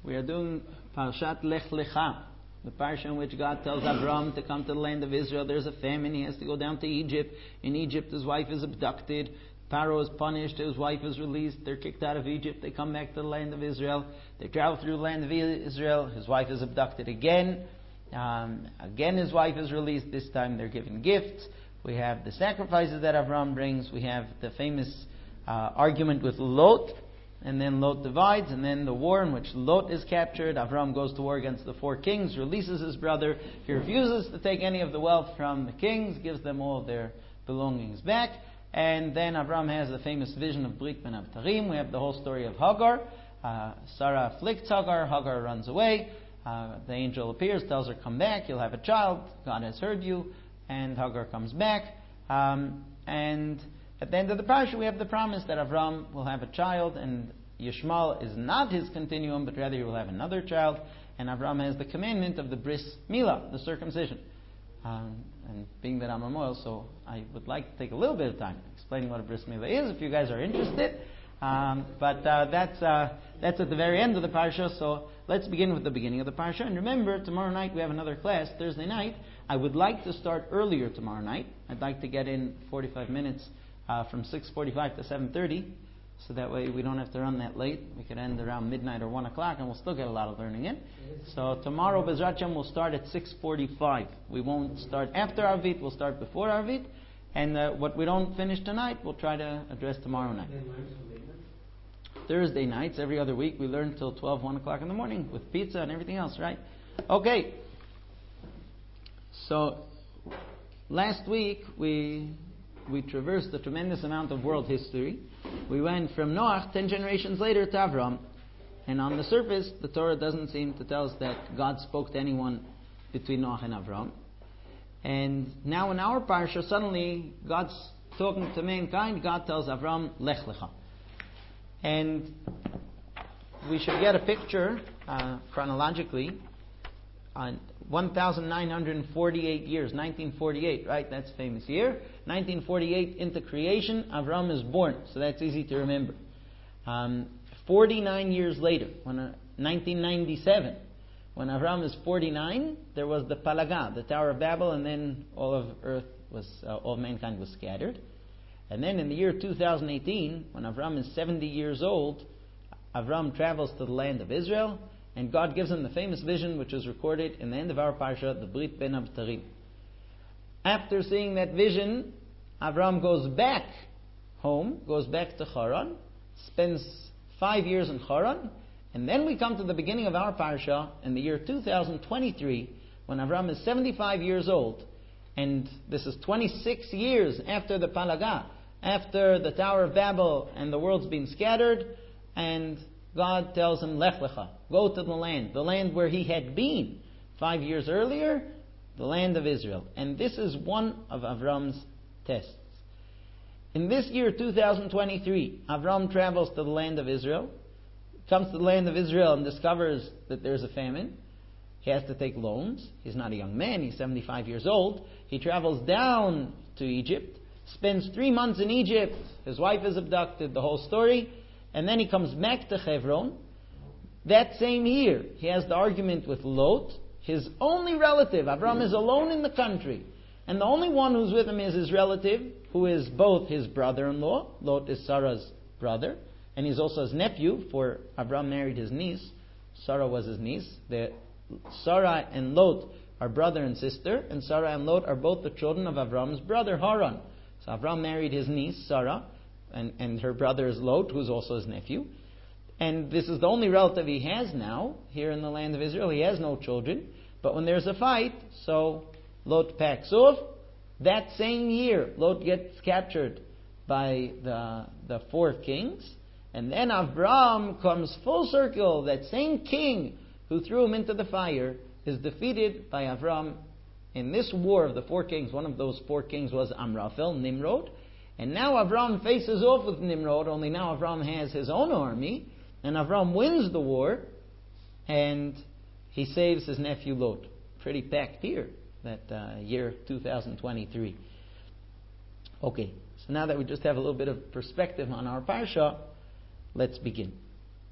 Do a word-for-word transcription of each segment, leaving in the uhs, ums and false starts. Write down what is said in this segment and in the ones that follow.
We are doing Parshat Lech Lecha, the parsha in which God tells Avram to come to the land of Israel. There's a famine. He has to go down to Egypt. In Egypt, his wife is abducted. Pharaoh is punished. His wife is released. They're kicked out of Egypt. They come back to the land of Israel. They travel through the land of Israel. His wife is abducted again. Um, again, his wife is released. This time, they're given gifts. We have the sacrifices that Avram brings. We have the famous uh, argument with Lot. And then Lot divides, and then the war in which Lot is captured. Avram goes to war against the four kings, releases his brother. He refuses to take any of the wealth from the kings, gives them all their belongings back. And then Avram has the famous vision of Brit Ben Abtarim. We have the whole story of Hagar. Uh, Sarah afflicts Hagar. Hagar runs away. Uh, the angel appears, tells her, come back, you'll have a child. God has heard you. And Hagar comes back. Um, and... At the end of the parsha, we have the promise that Avram will have a child, and Yishmael is not his continuum, but rather he will have another child. And Avram has the commandment of the bris milah, the circumcision. Um, and being that I'm a Moel, so I would like to take a little bit of time explaining what a bris milah is, if you guys are interested. Um, but uh, that's uh, that's at the very end of the parsha. So let's begin with the beginning of the parsha. And remember, tomorrow night we have another class. Thursday night, I would like to start earlier tomorrow night. I'd like to get in forty-five minutes. Uh, from six forty-five to seven thirty, so that way we don't have to run that late. We could end around midnight or one o'clock, and we'll still get a lot of learning in. So tomorrow, Bezrat Hashem, we'll start at six forty-five. We won't start after Arvit, we'll start before Arvit. And uh, what we don't finish tonight, we'll try to address tomorrow night. Thursday nights, every other week, we learn till twelve, one o'clock in the morning with pizza and everything else, right? Okay. So, last week, we... We traversed a tremendous amount of world history. We went from Noach, ten generations later, to Avram. And on the surface, the Torah doesn't seem to tell us that God spoke to anyone between Noach and Avram. And now in our parsha, suddenly, God's talking to mankind. God tells Avram, Lech Lecha. And we should get a picture, uh, chronologically, on one thousand nine hundred forty-eight years, nineteen forty-eight, right? That's a famous year. nineteen forty-eight into creation, Avram is born, so that's easy to remember. Um, forty-nine years later, when uh, nineteen ninety-seven, when Avram is forty-nine, there was the Palaga, the Tower of Babel, and then all of Earth was, uh, all of mankind was scattered. And then in the year two thousand eighteen, when Avram is seventy years old, Avram travels to the land of Israel. And God gives him the famous vision, which is recorded in the end of our parsha, the Brit Ben Abtarim. After seeing that vision, Avram goes back home, goes back to Haran, spends five years in Haran, and then we come to the beginning of our parsha in the year two thousand twenty-three, when Avram is seventy-five years old, and this is twenty-six years after the Palaga, after the Tower of Babel and the world's been scattered, and God tells him, Lech Lecha, go to the land, the land where he had been five years earlier, the land of Israel. And this is one of Avram's tests. In this year, two thousand twenty-three, Avram travels to the land of Israel, comes to the land of Israel and discovers that there's a famine. He has to take loans. He's not a young man, he's seventy-five years old. He travels down to Egypt, spends three months in Egypt, his wife is abducted, the whole story. And then he comes back to Hebron. That same year, he has the argument with Lot, his only relative. Avram is alone in the country. And the only one who's with him is his relative, who is both his brother-in-law. Lot is Sarah's brother. And he's also his nephew, for Avram married his niece. Sarah was his niece. The, Sarah and Lot are brother and sister. And Sarah and Lot are both the children of Avram's brother, Haran. So Avram married his niece, Sarah. And, and her brother is Lot, who's also his nephew. And this is the only relative he has now, here in the land of Israel. He has no children. But when there's a fight, so Lot packs off. That same year, Lot gets captured by the, the four kings. And then Avram comes full circle. That same king who threw him into the fire is defeated by Avram in this war of the four kings. One of those four kings was Amraphel, Nimrod. And now Avram faces off with Nimrod, only now Avram has his own army, and Avram wins the war, and he saves his nephew Lot. Pretty packed year, that uh, year two thousand twenty-three. Okay, so now that we just have a little bit of perspective on our parsha, let's begin.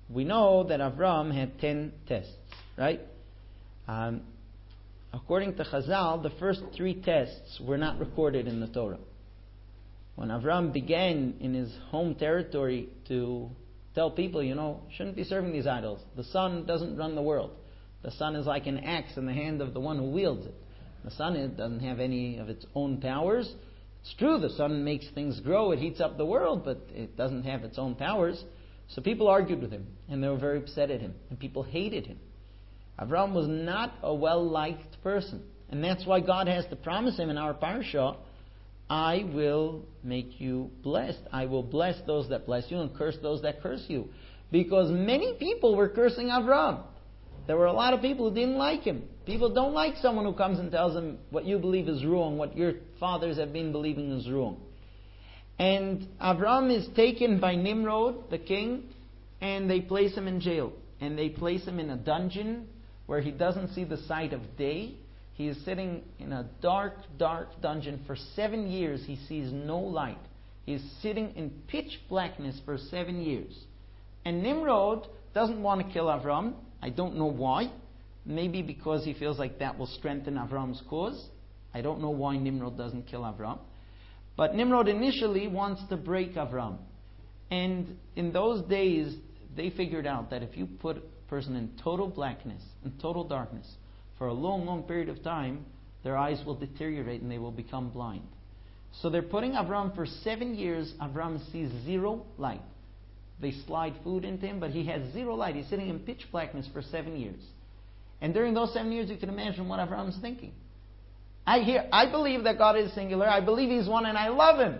we know that Avram had ten tests, right? Um, according to Chazal, the first three tests were not recorded in the Torah. When Avram began in his home territory to tell people, you know, shouldn't be serving these idols. The sun doesn't run the world. The sun is like an axe in the hand of the one who wields it. The sun it doesn't have any of its own powers. It's true, the sun makes things grow, it heats up the world, but it doesn't have its own powers. So people argued with him, and they were very upset at him, and people hated him. Avram was not a well-liked person, and that's why God has to promise him in our parsha, I will make you blessed. I will bless those that bless you and curse those that curse you. Because many people were cursing Avram. There were a lot of people who didn't like him. People don't like someone who comes and tells them what you believe is wrong, what your fathers have been believing is wrong. And Avram is taken by Nimrod, the king, and they place him in jail. And they place him in a dungeon where he doesn't see the sight of day. He is sitting in a dark, dark dungeon for seven years. He sees no light. He is sitting in pitch blackness for seven years. And Nimrod doesn't want to kill Avram. I don't know why. Maybe because he feels like that will strengthen Avram's cause. I don't know why Nimrod doesn't kill Avram. But Nimrod initially wants to break Avram. And in those days, they figured out that if you put a person in total blackness, in total darkness, for a long, long period of time, their eyes will deteriorate and they will become blind. So they're putting Avram for seven years. Avram sees zero light. They slide food into him, but he has zero light. He's sitting in pitch blackness for seven years. And during those seven years, you can imagine what Avram's thinking. I hear, I believe that God is singular. I believe He's one, and I love Him.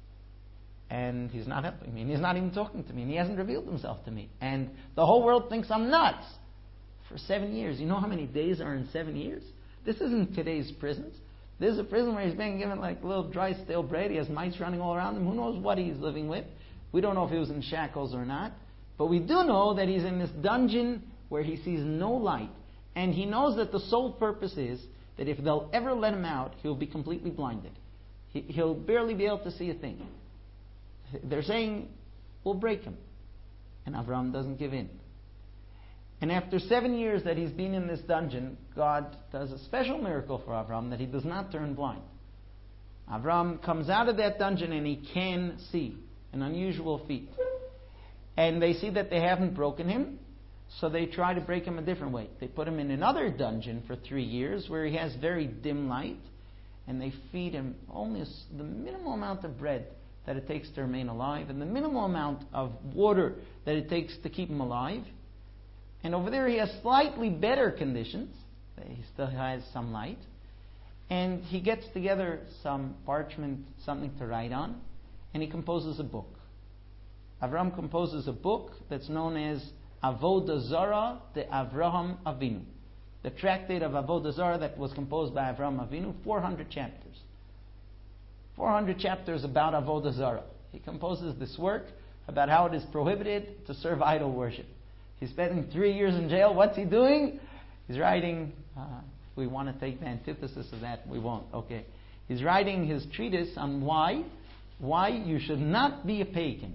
And He's not helping me, and He's not even talking to me, and He hasn't revealed Himself to me. And the whole world thinks I'm nuts. For seven years. You know how many days are in seven years? This isn't today's prisons. This is a prison where he's being given like little dry, stale bread. He has mice running all around him. Who knows what he's living with? We don't know if he was in shackles or not. But we do know that he's in this dungeon where he sees no light. And he knows that the sole purpose is that if they'll ever let him out, he'll be completely blinded. He, he'll barely be able to see a thing. They're saying, we'll break him. And Avram doesn't give in. And after seven years that he's been in this dungeon, God does a special miracle for Avram that he does not turn blind. Avram comes out of that dungeon and he can see. An unusual feat. And they see that they haven't broken him, so they try to break him a different way. They put him in another dungeon for three years where he has very dim light, and they feed him only the minimal amount of bread that it takes to remain alive and the minimal amount of water that it takes to keep him alive. And over there he has slightly better conditions. He still has some light. And he gets together some parchment, something to write on, and he composes a book. Avram composes a book that's known as Avodah Zarah de Avraham Avinu. The tractate of Avodah Zarah that was composed by Avraham Avinu, four hundred chapters. four hundred chapters about Avodah Zarah. He composes this work about how it is prohibited to serve idol worship. He's spending three years in jail. What's he doing? He's writing, uh, if we want to take the antithesis of that, we won't. Okay. He's writing his treatise on why, why you should not be a pagan.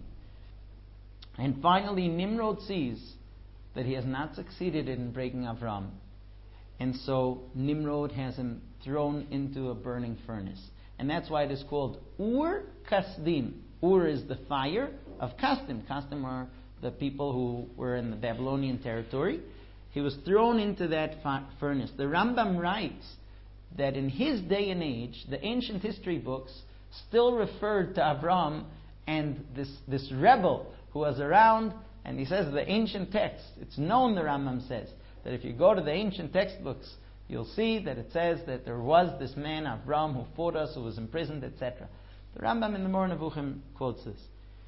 And finally, Nimrod sees that he has not succeeded in breaking Avram. And so Nimrod has him thrown into a burning furnace. And that's why it is called Ur Kasdim. Ur is the fire of Kasdim. Kasdim are the people who were in the Babylonian territory. He was thrown into that fi- furnace. The Rambam writes that in his day and age, the ancient history books still referred to Avram and this, this rebel who was around, and he says the ancient text, it's known, the Rambam says, that if you go to the ancient textbooks, you'll see that it says that there was this man, Avram, who fought us, who was imprisoned, et cetera. The Rambam in the Moreh Nevuchim quotes this.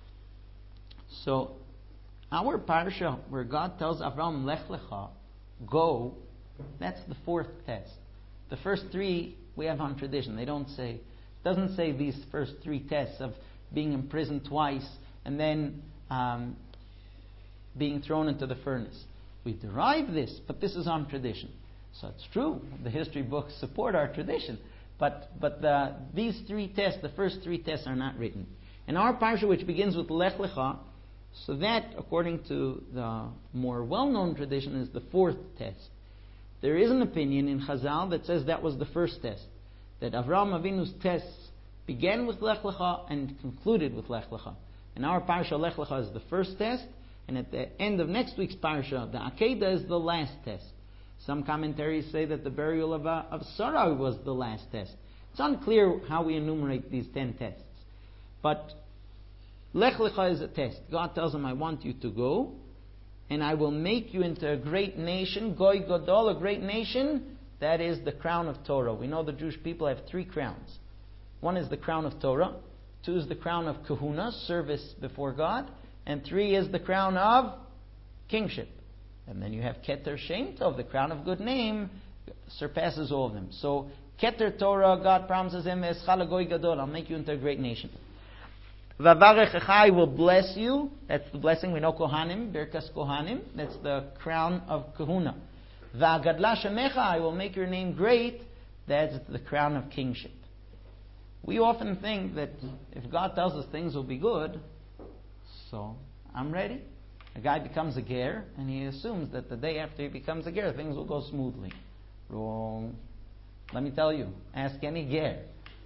So, our parsha where God tells Avram, Lech Lecha, go, that's the fourth test. The first three we have on tradition. They don't say, it doesn't say these first three tests of being imprisoned twice and then um, being thrown into the furnace. We derive this, but this is on tradition. So it's true, the history books support our tradition. But but the, these three tests, the first three tests are not written. In our parsha, which begins with Lech Lecha, So that, according to the more well-known tradition, is the fourth test. There is an opinion in Chazal that says that was the first test. That Avraham Avinu's tests began with Lech Lecha and concluded with Lech Lecha. In our Parsha, Lech Lecha is the first test, and at the end of next week's Parsha, the Akedah is the last test. Some commentaries say that the burial of, uh, of Sarai was the last test. It's unclear how we enumerate these ten tests. But Lech Lecha is a test. God tells him, I want you to go, and I will make you into a great nation, Goy Godol, a great nation. That is the crown of Torah. We know the Jewish people have three crowns. One is the crown of Torah. Two is the crown of Kahuna, service before God. And three is the crown of kingship. And then you have Keter Shem Tov, the crown of good name, surpasses all of them. So Keter Torah, God promises him, Eschala Goy Gadol, I'll make you into a great nation. Vavarech I will bless you. That's the blessing. We know Kohanim, Birkas Kohanim. That's the crown of Kahuna. Vagadla Shemecha, I will make your name great. That's the crown of kingship. We often think that if God tells us things will be good, so I'm ready. A guy becomes a ger, and he assumes that the day after he becomes a ger, things will go smoothly. Wrong. Let me tell you, ask any ger.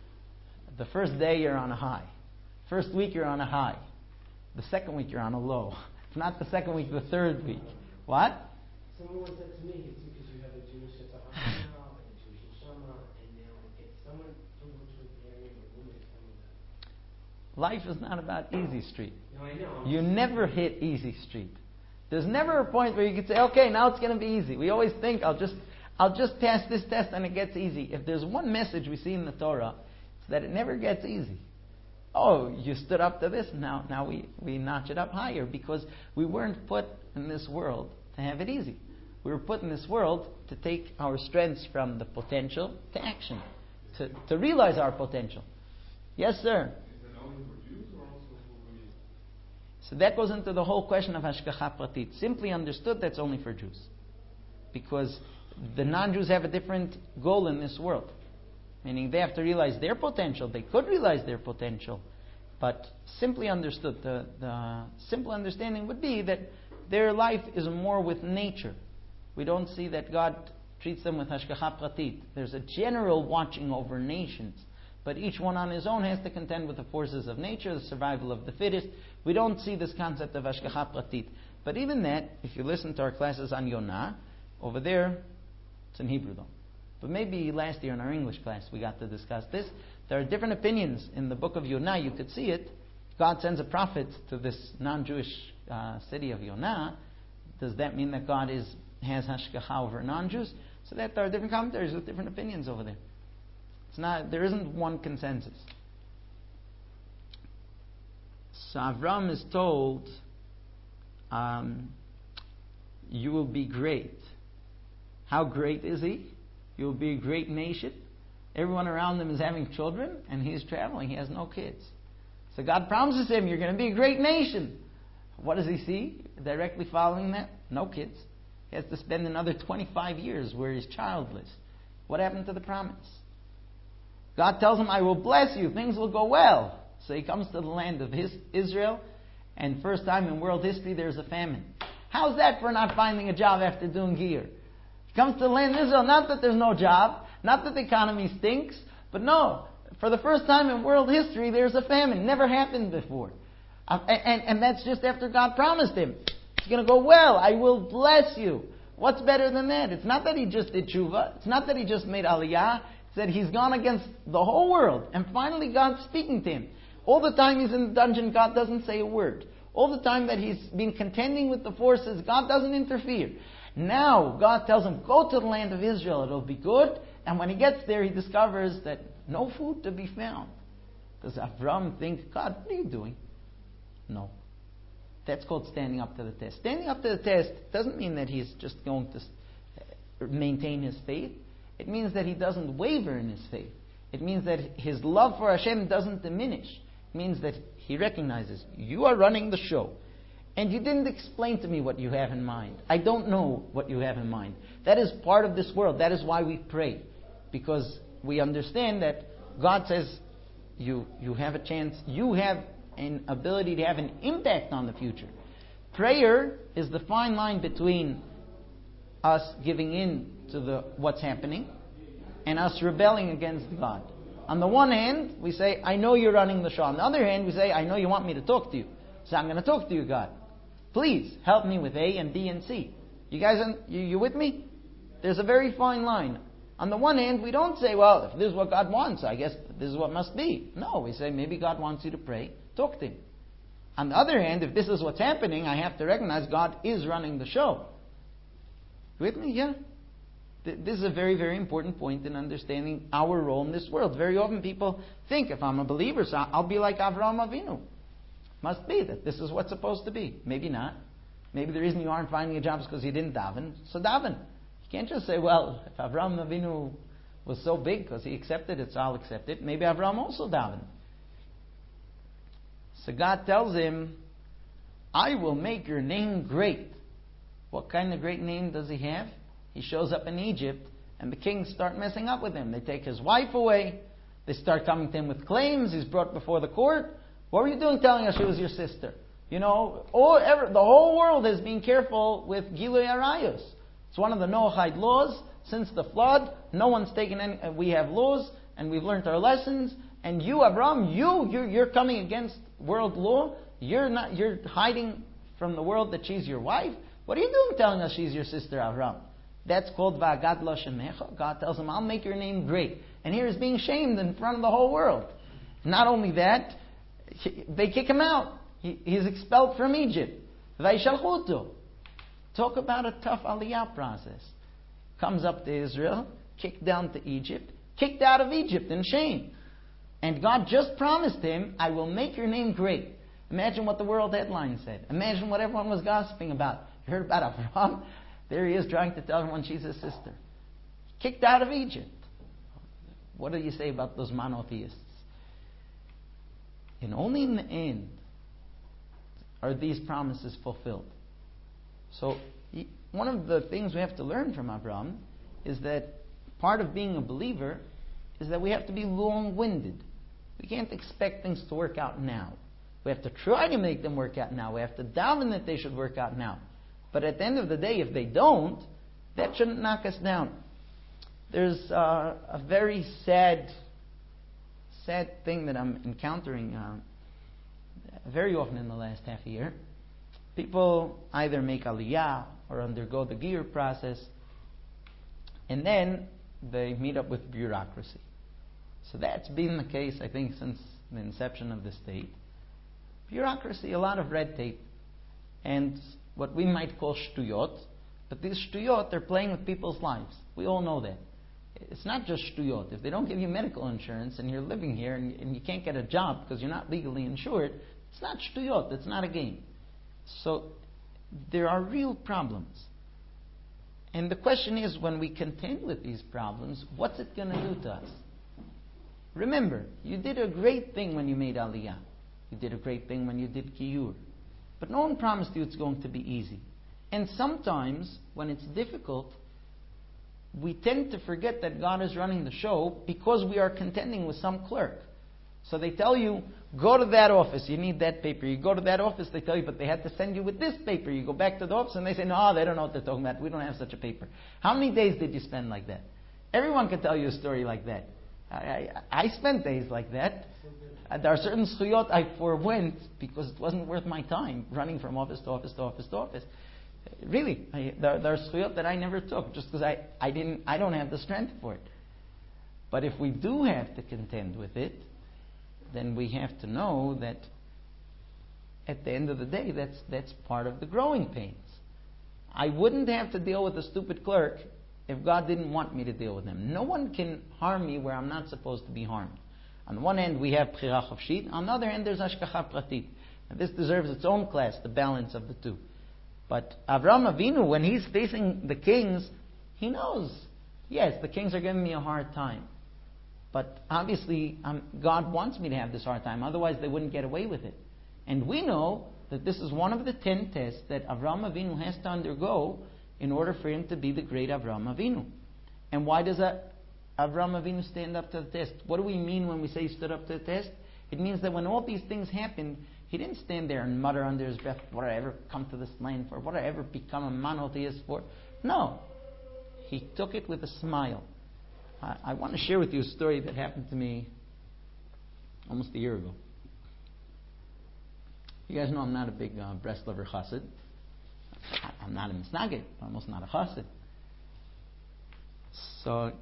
The first day you're on a high. First week you're on a high. The second week you're on a low. If not the second week, the third week. What? Someone once said to me, it's because you have a Jewish Yitzhak and a Jewish Neshama, and now it's someone who works with the area of the woman is coming back. Life is not about easy street. No, I know. You never hit easy street. There's never a point where you could say, okay, now it's going to be easy. We always think, I'll just I'll just pass this test and it gets easy. If there's one message we see in the Torah, it's that it never gets easy. Oh, you stood up to this, now now we, we notch it up higher, because we weren't put in this world to have it easy. We were put in this world to take our strengths from the potential to action, to, to realize our potential. Yes, sir? Is it only for Jews or also for women? So that goes into the whole question of Hashgacha Pratit. Simply understood, that's only for Jews. Because the non-Jews have a different goal in this world. Meaning they have to realize their potential. They could realize their potential. But simply understood, the, the simple understanding would be that their life is more with nature. We don't see that God treats them with Hashgacha Pratit. There's a general watching over nations. But each one on his own has to contend with the forces of nature, the survival of the fittest. We don't see this concept of Hashgacha Pratit. But even that, if you listen to our classes on Yonah, over there, it's in Hebrew though. But maybe last year in our English class we got to discuss this. There are different opinions in the book of Yonah. You could see it. God sends a prophet to this non-Jewish uh, city of Yonah. Does that mean that God is has hashgacha over non-Jews? So that there are different commentaries with different opinions over there. It's not. There isn't one consensus. So Avram is told, um, "You will be great." How great is he? You will be a great nation. Everyone around him is having children, and he's traveling. He has no kids. So God promises him, you're going to be a great nation. What does he see directly following that? No kids. He has to spend another twenty-five years where he's childless. What happened to the promise? God tells him, I will bless you. Things will go well. So he comes to the land of his, Israel, and first time in world history there's a famine. How's that for not finding a job after doing gear? He comes to the land of Israel, not that there's no job, not that the economy stinks, but no, for the first time in world history, there's a famine. Never happened before. Uh, and, and, and that's just after God promised him. It's going to go well. I will bless you. What's better than that? It's not that he just did tshuva. It's not that he just made aliyah. It's that he's gone against the whole world. And finally God's speaking to him. All the time he's in the dungeon, God doesn't say a word. All the time that he's been contending with the forces, God doesn't interfere. Now, God tells him, go to the land of Israel, it'll be good. And when he gets there, he discovers that no food to be found. Does Avram think, God, what are you doing? No. That's called standing up to the test. Standing up to the test doesn't mean that he's just going to maintain his faith. It means that he doesn't waver in his faith. It means that his love for Hashem doesn't diminish. It means that he recognizes, you are running the show. And you didn't explain to me what you have in mind. I don't know what you have in mind. That is part of this world. That is why we pray. Because we understand that God says, you, you have a chance. You have an ability to have an impact on the future. Prayer is the fine line between us giving in to the what's happening and us rebelling against God. On the one hand, we say, I know you're running the show. On the other hand, we say, I know you want me to talk to you. So I'm going to talk to you, God. Please, help me with A and B and C. You guys, you, you with me? There's a very fine line. On the one hand, we don't say, well, if this is what God wants, I guess this is what must be. No, we say, maybe God wants you to pray. Talk to Him. On the other hand, if this is what's happening, I have to recognize God is running the show. You with me? Yeah? This is a very, very important point in understanding our role in this world. Very often people think, if I'm a believer, so I'll be like Avraham Avinu. Must be that this is what's supposed to be. Maybe not. Maybe the reason you aren't finding a job is because you didn't daven. So daven. You can't just say, well, if Avraham Avinu was so big because he accepted it, so I'll accept it. Maybe Avraham also daven. So God tells him, I will make your name great. What kind of great name does he have? He shows up in Egypt, and the kings start messing up with him. They take his wife away. They start coming to him with claims. He's brought before the court. What were you doing telling us she was your sister? You know, all, ever, the whole world is being careful with Gilui Arayos. It's one of the Noahide laws. Since the flood, no one's taken any... We have laws, and we've learned our lessons. And you, Abraham, you, you're, you're coming against world law. You're not. You're hiding from the world that she's your wife. What are you doing telling us she's your sister, Abraham? That's called Va'agad Lo Shemecha. God tells him, I'll make your name great. And here he's being shamed in front of the whole world. Not only that, they kick him out. He, he's expelled from Egypt. Vayishalchuto. Talk about a tough aliyah process. Comes up to Israel, kicked down to Egypt, kicked out of Egypt in shame. And God just promised him, I will make your name great. Imagine what the world headline said. Imagine what everyone was gossiping about. You heard about Abraham? There he is trying to tell everyone she's his sister. Kicked out of Egypt. What do you say about those monotheists? And only in the end are these promises fulfilled. So, one of the things we have to learn from Abraham is that part of being a believer is that we have to be long-winded. We can't expect things to work out now. We have to try to make them work out now. We have to daven that they should work out now. But at the end of the day, if they don't, that shouldn't knock us down. There's uh, a very sad, sad thing that I'm encountering uh, very often in the last half a year. People either make aliyah or undergo the giyur process, and then they meet up with bureaucracy. So that's been the case, I think, since the inception of the state. Bureaucracy, a lot of red tape, and what we might call shtuyot. But these shtuyot, they're playing with people's lives. We all know that. It's not just shtuyot. If they don't give you medical insurance and you're living here and, and you can't get a job because you're not legally insured, it's not shtuyot. It's not a game. So there are real problems. And the question is, when we contend with these problems, what's it going to do to us? Remember, you did a great thing when you made aliyah. You did a great thing when you did giyur. But no one promised you it's going to be easy. And sometimes, when it's difficult, we tend to forget that God is running the show because we are contending with some clerk. So they tell you, go to that office, you need that paper. You go to that office, they tell you, but they had to send you with this paper. You go back to the office and they say, no, they don't know what they're talking about. We don't have such a paper. How many days did you spend like that? Everyone can tell you a story like that. I, I, I spent days like that. Uh, there are certain schuyot I forewent because it wasn't worth my time running from office to office to office to office. Really, I, there, there are schuyot that I never took just because I, I didn't, I don't have the strength for it. But if we do have to contend with it, then we have to know that at the end of the day, that's that's part of the growing pains. I wouldn't have to deal with a stupid clerk if God didn't want me to deal with him. No one can harm me where I'm not supposed to be harmed. On the one hand, we have Bchira Chofshit. On the other hand, there's Hashgacha Pratit. And this deserves its own class, the balance of the two. But Avraham Avinu, when he's facing the kings, he knows, yes, the kings are giving me a hard time. But obviously, um, God wants me to have this hard time. Otherwise, they wouldn't get away with it. And we know that this is one of the ten tests that Avraham Avinu has to undergo in order for him to be the great Avraham Avinu. And why does that Avraham Avinu stand up to the test? What do we mean when we say he stood up to the test? It means that when all these things happened, he didn't stand there and mutter under his breath, what did I ever come to this land for? What did I ever become a monotheist for? No. He took it with a smile. I, I want to share with you a story that happened to me almost a year ago. You guys know I'm not a big uh, Breslover chassid. I, I'm not a misnagid, almost not a chassid. So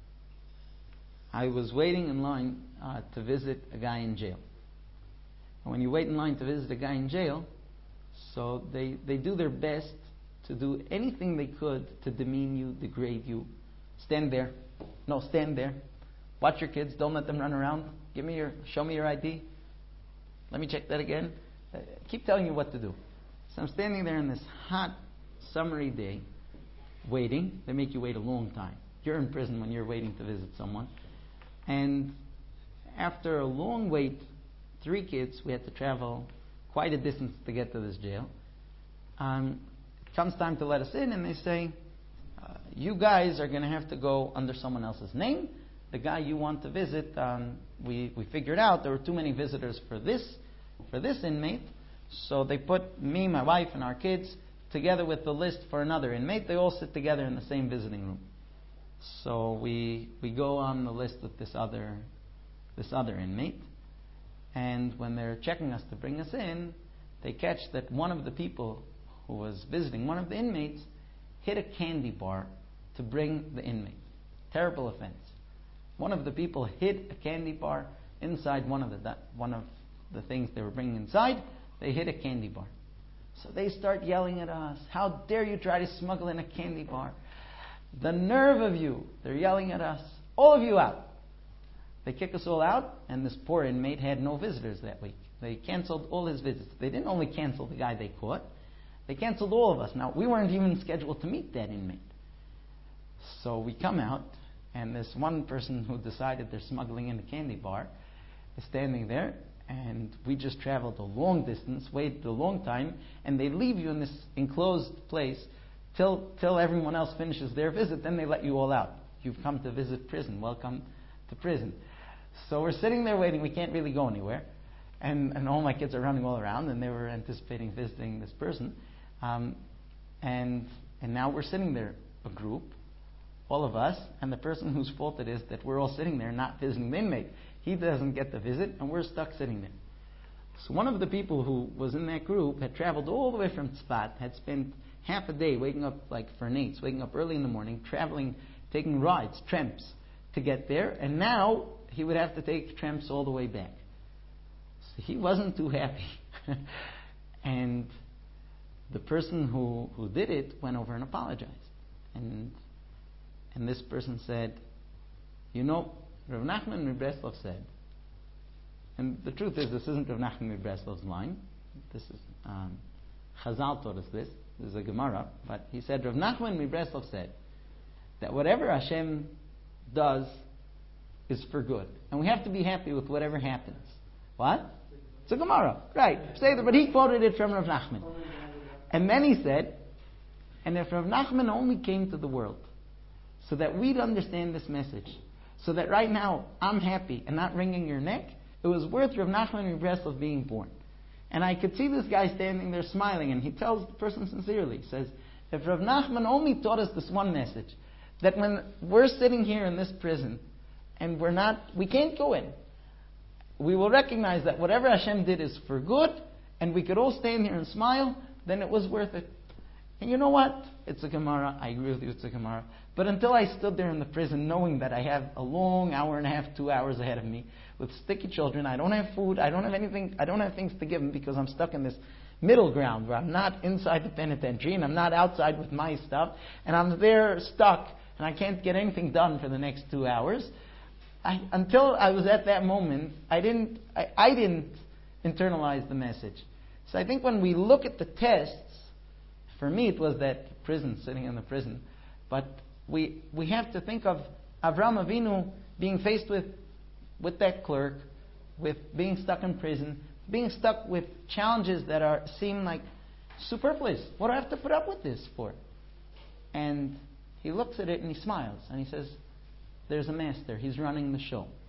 I was waiting in line uh, to visit a guy in jail. And when you wait in line to visit a guy in jail, so they, they do their best to do anything they could to demean you, degrade you. Stand there. No, stand there. Watch your kids. Don't let them run around. Give me your, show me your I D. Let me check that again. Uh, keep telling you what to do. So I'm standing there in this hot, summery day, waiting. They make you wait a long time. You're in prison when you're waiting to visit someone. And after a long wait, three kids, we had to travel quite a distance to get to this jail. Um, it comes time to let us in, and they say, uh, you guys are going to have to go under someone else's name. The guy you want to visit, um, we, we figured out there were too many visitors for this, for this inmate. So they put me, my wife, and our kids together with the list for another inmate. They all sit together in the same visiting room. So we we go on the list with this other this other inmate, and when they're checking us to bring us in, they catch that one of the people who was visiting, one of the inmates, hit a candy bar to bring the inmate. Terrible offense. One of the people hid a candy bar inside one of the one of the things they were bringing inside. They hid a candy bar. So they start yelling at us, how dare you try to smuggle in a candy bar? The nerve of you. They're yelling at us. All of you out. They kick us all out, and this poor inmate had no visitors that week. They canceled all his visits. They didn't only cancel the guy they caught, they canceled all of us. Now, we weren't even scheduled to meet that inmate. So we come out, and this one person who decided they're smuggling in a candy bar is standing there, and we just traveled a long distance, waited a long time, and they leave you in this enclosed place till till everyone else finishes their visit. Then they let you all out. You've come to visit prison. Welcome to prison. So we're sitting there waiting. We can't really go anywhere. And, and all my kids are running all around, and they were anticipating visiting this person. Um, and and now we're sitting there, a group, all of us, and the person whose fault it is that we're all sitting there not visiting the inmate. He doesn't get the visit, and we're stuck sitting there. So one of the people who was in that group had traveled all the way from Tzfat, had spent half a day waking up like for nates, waking up early in the morning, traveling, taking rides, tramps to get there, and now he would have to take tramps all the way back. So he wasn't too happy. And the person who, who did it went over and apologized. And and this person said, you know, Rav Nachman Mibreslov said, and the truth is this isn't Rav Nachman Mibresslov's line, this is um, Chazal taught us this, this is a Gemara, but he said, Rav Nachman Mibreslov said that whatever Hashem does is for good. And we have to be happy with whatever happens. What? It's a Gemara. Right. Say that, but he quoted it from Rav Nachman. And then he said, and if Rav Nachman only came to the world so that we'd understand this message, so that right now I'm happy and not wringing your neck, it was worth Rav Nachman Mibreslov being born. And I could see this guy standing there smiling, and he tells the person sincerely, he says, if Rav Nachman only taught us this one message, that when we're sitting here in this prison, and we're not, we can't go in, we will recognize that whatever Hashem did is for good, and we could all stand here and smile, then it was worth it. And you know what? It's a Gemara. I agree with you, it's a Gemara. But until I stood there in the prison knowing that I have a long hour and a half, two hours ahead of me with sticky children, I don't have food, I don't have anything, I don't have things to give them because I'm stuck in this middle ground where I'm not inside the penitentiary and I'm not outside with my stuff, and I'm there stuck and I can't get anything done for the next two hours. I, until I was at that moment, I didn't, I, I didn't internalize the message. So I think when we look at the tests, for me it was that prison, sitting in the prison, but we we have to think of Avraham Avinu being faced with with that clerk, with being stuck in prison, being stuck with challenges that are seem like superfluous. What do I have to put up with this for? And he looks at it and he smiles and he says, there's a master, he's running the show.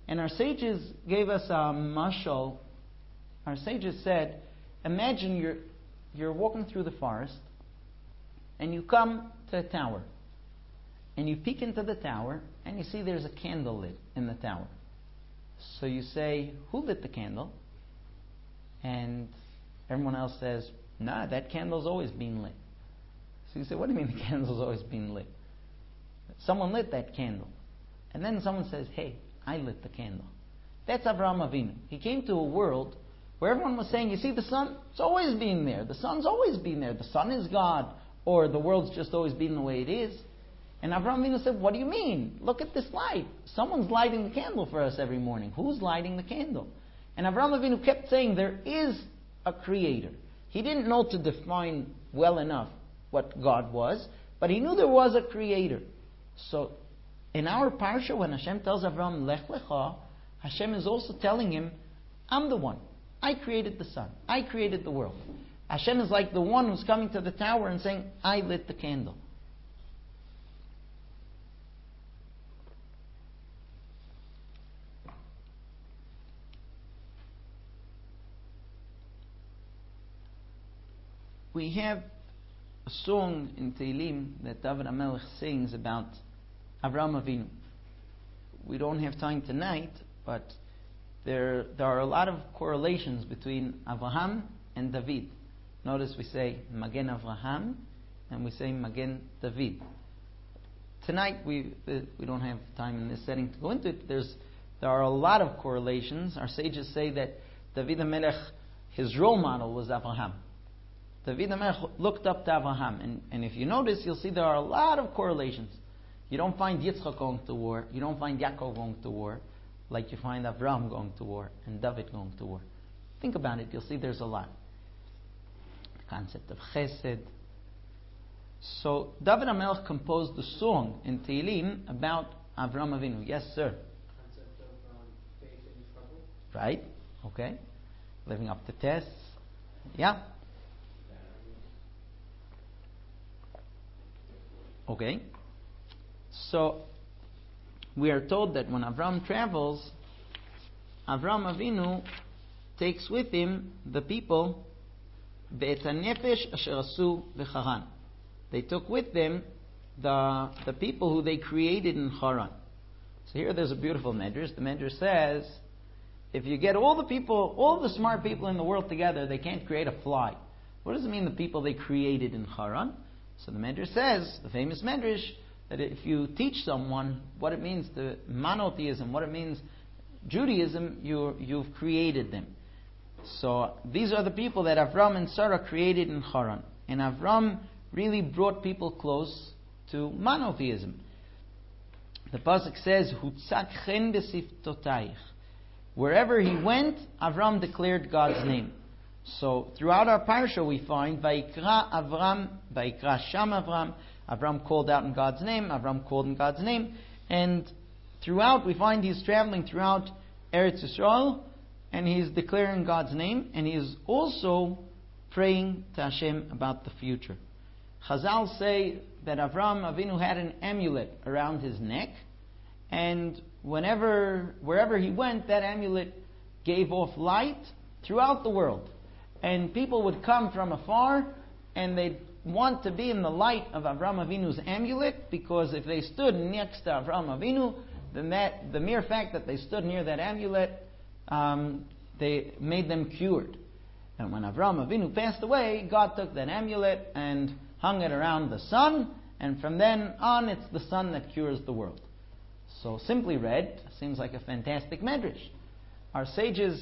And our sages gave us a mashal. Our sages said, imagine you're, you're walking through the forest, and you come to a tower. And you peek into the tower, and you see there's a candle lit in the tower. So you say, who lit the candle? And everyone else says, nah, that candle's always been lit. So you say, what do you mean the candle's always been lit? Someone lit that candle. And then someone says, hey, I lit the candle. That's Avraham Avinu. He came to a world where everyone was saying, you see the sun? It's always been there. The sun's always been there. The sun is God. Or the world's just always been the way it is. And Avraham Avinu said, what do you mean? Look at this light. Someone's lighting the candle for us every morning. Who's lighting the candle? And Avraham Avinu kept saying, there is a creator. He didn't know to define well enough what God was, but he knew there was a creator. So, in our parsha, when Hashem tells Avraham, Lech Lecha, Hashem is also telling him, I'm the one. I created the sun. I created the world. Hashem is like the one who's coming to the tower and saying, I lit the candle. We have a song in Tehillim that David HaMelech sings about Avraham Avinu. We don't have time tonight, but there, there are a lot of correlations between Avraham and David. Notice we say Magen Avraham and we say Magen David. Tonight we we don't have time in this setting to go into it. There's there are a lot of correlations. Our sages say that David HaMelech, his role model was Avraham. David HaMelech looked up to Avraham, and, and if you notice, you'll see there are a lot of correlations. You don't find Yitzchak going to war, you don't find Yaakov going to war, like you find Avraham going to war and David going to war. Think about it, you'll see there's a lot. The concept of Chesed. So David HaMelech composed a song in Tehillim about Avraham Avinu. Yes, sir. Concept of um, faith in trouble. Right. Okay. Living up to tests. Yeah. Okay. So we are told that when Avram travels, Avram Avinu takes with him the people ve'et hanefesh asher asu v'charan. They took with them the the people who they created in Haran. So here there's a beautiful medrash. The medrash says, if you get all the people, all the smart people in the world together, they can't create a fly. What does it mean, the people they created in Haran? So the medrash says, the famous medrash, that if you teach someone what it means to monotheism, what it means Judaism, you you've created them. So these are the people that Avram and Sarah created in Haran. And Avram really brought people close to monotheism. The pasuk says, "Hutzak chen b'siftotaich." Wherever he went, Avram declared God's name. So throughout our parsha we find Vayikra Avram, Vayikra Sham Avram. Avram called out in God's name. Avram called in God's name, and throughout we find he's traveling throughout Eretz Yisrael, and he's declaring God's name, and he is also praying to Hashem about the future. Chazal say that Avram Avinu had an amulet around his neck, and whenever, wherever he went, that amulet gave off light throughout the world. And people would come from afar, and they'd want to be in the light of Avram Avinu's amulet, because if they stood next to Avram Avinu, then that the mere fact that they stood near that amulet, um, they made them cured. And when Avram Avinu passed away, God took that amulet and hung it around the sun, and from then on, it's the sun that cures the world. So simply read, seems like a fantastic medrash. Our sages,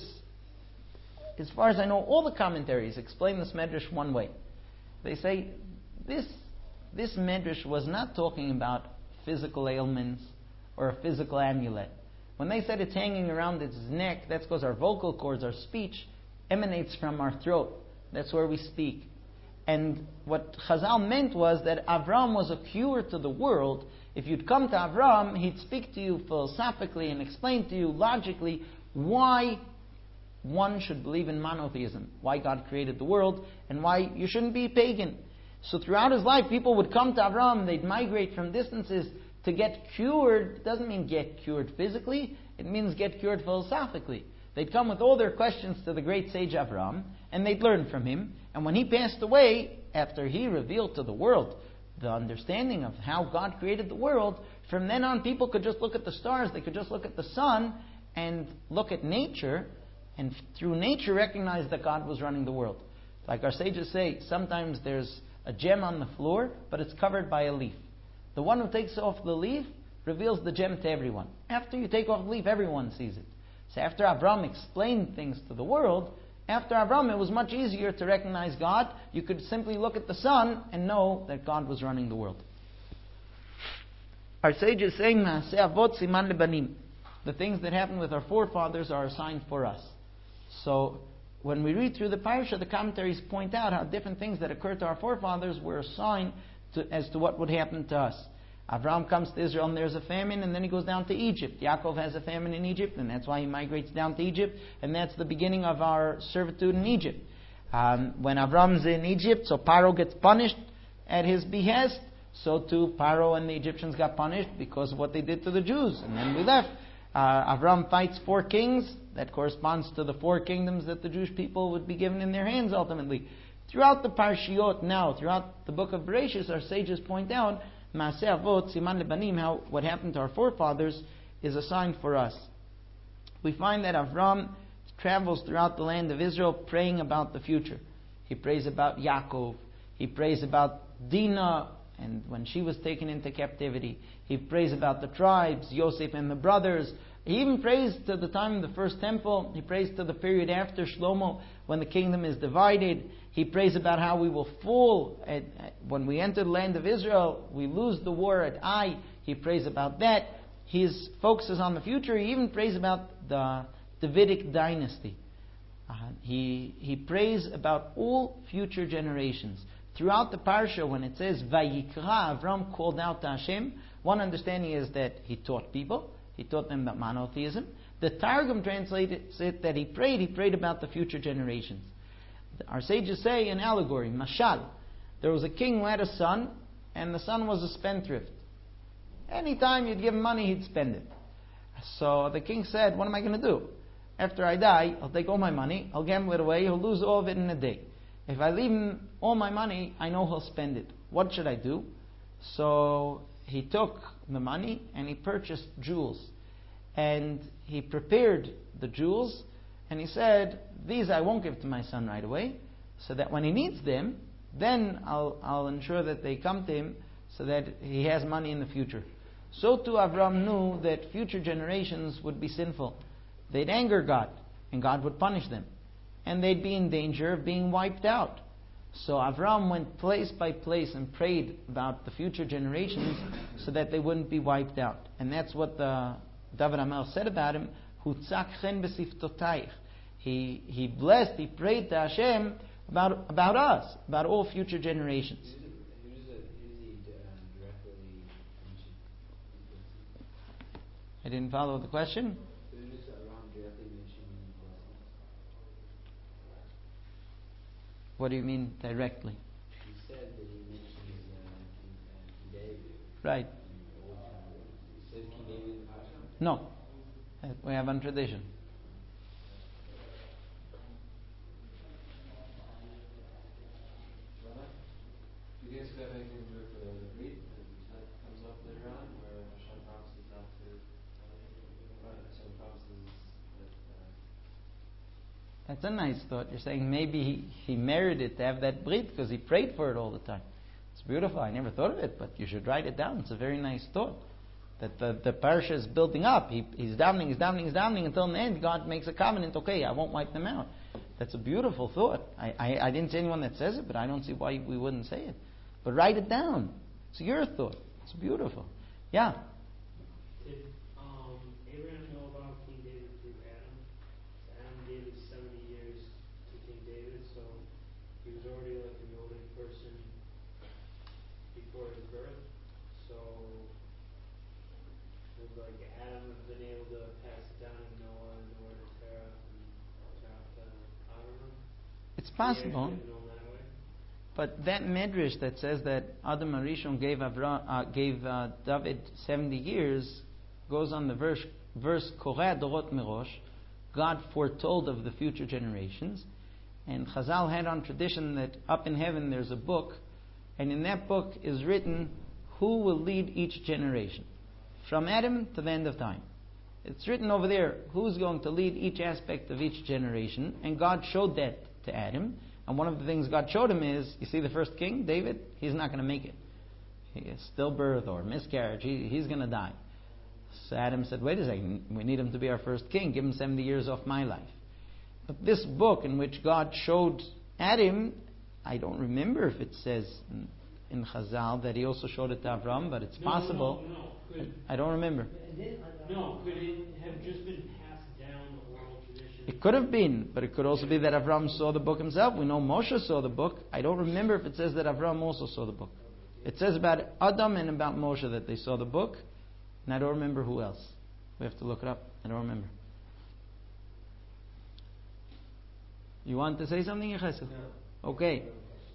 as far as I know, all the commentaries explain this medrash one way. They say this this medrash was not talking about physical ailments or a physical amulet. When they said it's hanging around its neck, that's because our vocal cords, our speech, emanates from our throat. That's where we speak. And what Chazal meant was that Avram was a cure to the world. If you'd come to Avram, he'd speak to you philosophically and explain to you logically why one should believe in monotheism, why God created the world, and why you shouldn't be pagan. So throughout his life, people would come to Avram, they'd migrate from distances to get cured. It doesn't mean get cured physically, it means get cured philosophically. They'd come with all their questions to the great sage Avram, and they'd learn from him. And when he passed away, after he revealed to the world the understanding of how God created the world, from then on people could just look at the stars, they could just look at the sun, and look at nature, and through nature recognize that God was running the world. Like our sages say, sometimes there's a gem on the floor, but it's covered by a leaf. The one who takes off the leaf reveals the gem to everyone. After you take off the leaf, everyone sees it. So after Avram explained things to the world, after Avram it was much easier to recognize God. You could simply look at the sun and know that God was running the world. Our sages say, the things that happened with our forefathers are assigned for us. So when we read through the parasha, the commentaries point out how different things that occurred to our forefathers were assigned to, as to what would happen to us. Avram comes to Israel and there's a famine, and then he goes down to Egypt. Yaakov has a famine in Egypt, and that's why he migrates down to Egypt, and that's the beginning of our servitude in Egypt. Um, when Avram's in Egypt, so Paro gets punished at his behest, so too Paro and the Egyptians got punished because of what they did to the Jews, and then we left. Uh, Avram fights four kings. That corresponds to the four kingdoms that the Jewish people would be given in their hands ultimately. Throughout the Parshiot now, throughout the book of Bereshit, our sages point out Maaseh Avot, Siman Lebanim, how what happened to our forefathers is a sign for us. We find that Avram travels throughout the land of Israel praying about the future. He prays about Yaakov. He prays about Dinah, and when she was taken into captivity. He prays about the tribes, Yosef and the brothers. He even prays to the time of the first temple. He prays to the period after Shlomo, when the kingdom is divided. He prays about how we will fall at, at, when we enter the land of Israel. We lose the war at Ai. He prays about that. He focuses on the future. He even prays about the Davidic dynasty. Uh, he he prays about all future generations. Throughout the parsha, when it says Vayikra, Avram called out to Hashem, one understanding is that he taught people. He taught them about monotheism. The Targum translates it that he prayed. He prayed about the future generations. Our sages say an allegory, mashal. There was a king who had a son, and the son was a spendthrift. Anytime you'd give him money, he'd spend it. So the king said, what am I going to do? After I die, I'll take all my money, I'll gamble it away, he'll lose all of it in a day. If I leave him all my money, I know he'll spend it. What should I do? So he took the money and he purchased jewels. And he prepared the jewels and he said, these I won't give to my son right away, so that when he needs them, then I'll, I'll ensure that they come to him so that he has money in the future. So too Avram knew that future generations would be sinful. They'd anger God and God would punish them. And they'd be in danger of being wiped out. So Avram went place by place and prayed about the future generations so that they wouldn't be wiped out. And that's what the David HaMelech said about him. Hutzak chen b'siftotayich. He he blessed, he prayed to Hashem about about us, about all future generations. I didn't follow the question. What do you mean directly? He said that he mentioned uh, King David. Right. He said King David in the Pasha? No. We have on tradition. Do you guys have anything to do with the, the Brit that comes up later on, where Hashem promises not to, uh, Hashem promises that, uh, That's a nice thought. You're saying maybe he, he merited to have that brit because he prayed for it all the time. It's beautiful. I never thought of it, but you should write it down. It's a very nice thought. That the, the parasha is building up. He, he's davening, he's davening, he's davening until in the end God makes a covenant. Okay, I won't wipe them out. That's a beautiful thought. I, I, I didn't see anyone that says it, but I don't see why we wouldn't say it. But write it down. It's your thought. It's beautiful. Yeah. Did um, Abraham know about King David through Adam? Adam gave his seventy years to King David, so he was already like a noted person before his birth. So would like Adam have been able to pass it down to Noah and Noah to Terah and Terah to Abraham? It's possible. He actually known that way? But that medrash that says that Adam Arishon gave Avra, uh, gave uh, David seventy years goes on the verse, verse Koreh Dorot Merosh. God foretold of the future generations. And Chazal had on tradition that up in heaven there's a book, and in that book is written who will lead each generation, from Adam to the end of time. It's written over there who's going to lead each aspect of each generation, and God showed that to Adam. And one of the things God showed him is, you see the first king, David, he's not going to make it. He is stillbirth or miscarriage, he, he's going to die. So Adam said, wait a second, we need him to be our first king, give him seventy years off my life. But this book in which God showed Adam, I don't remember if it says in, in Chazal that he also showed it to Avram, but it's No, possible. No, no, could, I, I don't remember. no, could it have just been passed down the oral tradition? It could have been, but it could also be that Avram saw the book himself. We know Moshe saw the book. I don't remember if it says that Avram also saw the book. It says about Adam and about Moshe that they saw the book, and I don't remember who else. We have to look it up. I don't remember. You want to say something, Yecheskel? No. Okay.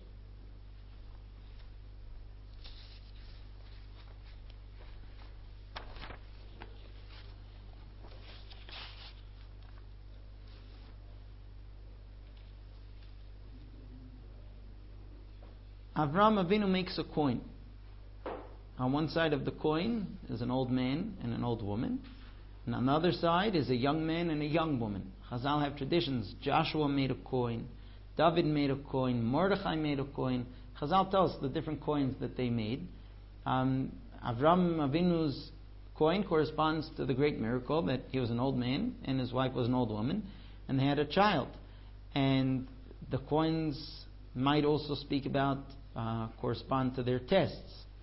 Avram Avinu makes a coin. On one side of the coin is an old man and an old woman. And on the other side is a young man and a young woman. Chazal have traditions. Joshua made a coin. David made a coin. Mordechai made a coin. Chazal tells us the different coins that they made. Um, Avram Avinu's coin corresponds to the great miracle that he was an old man and his wife was an old woman. And they had a child. And the coins might also speak about, uh, correspond to their tests.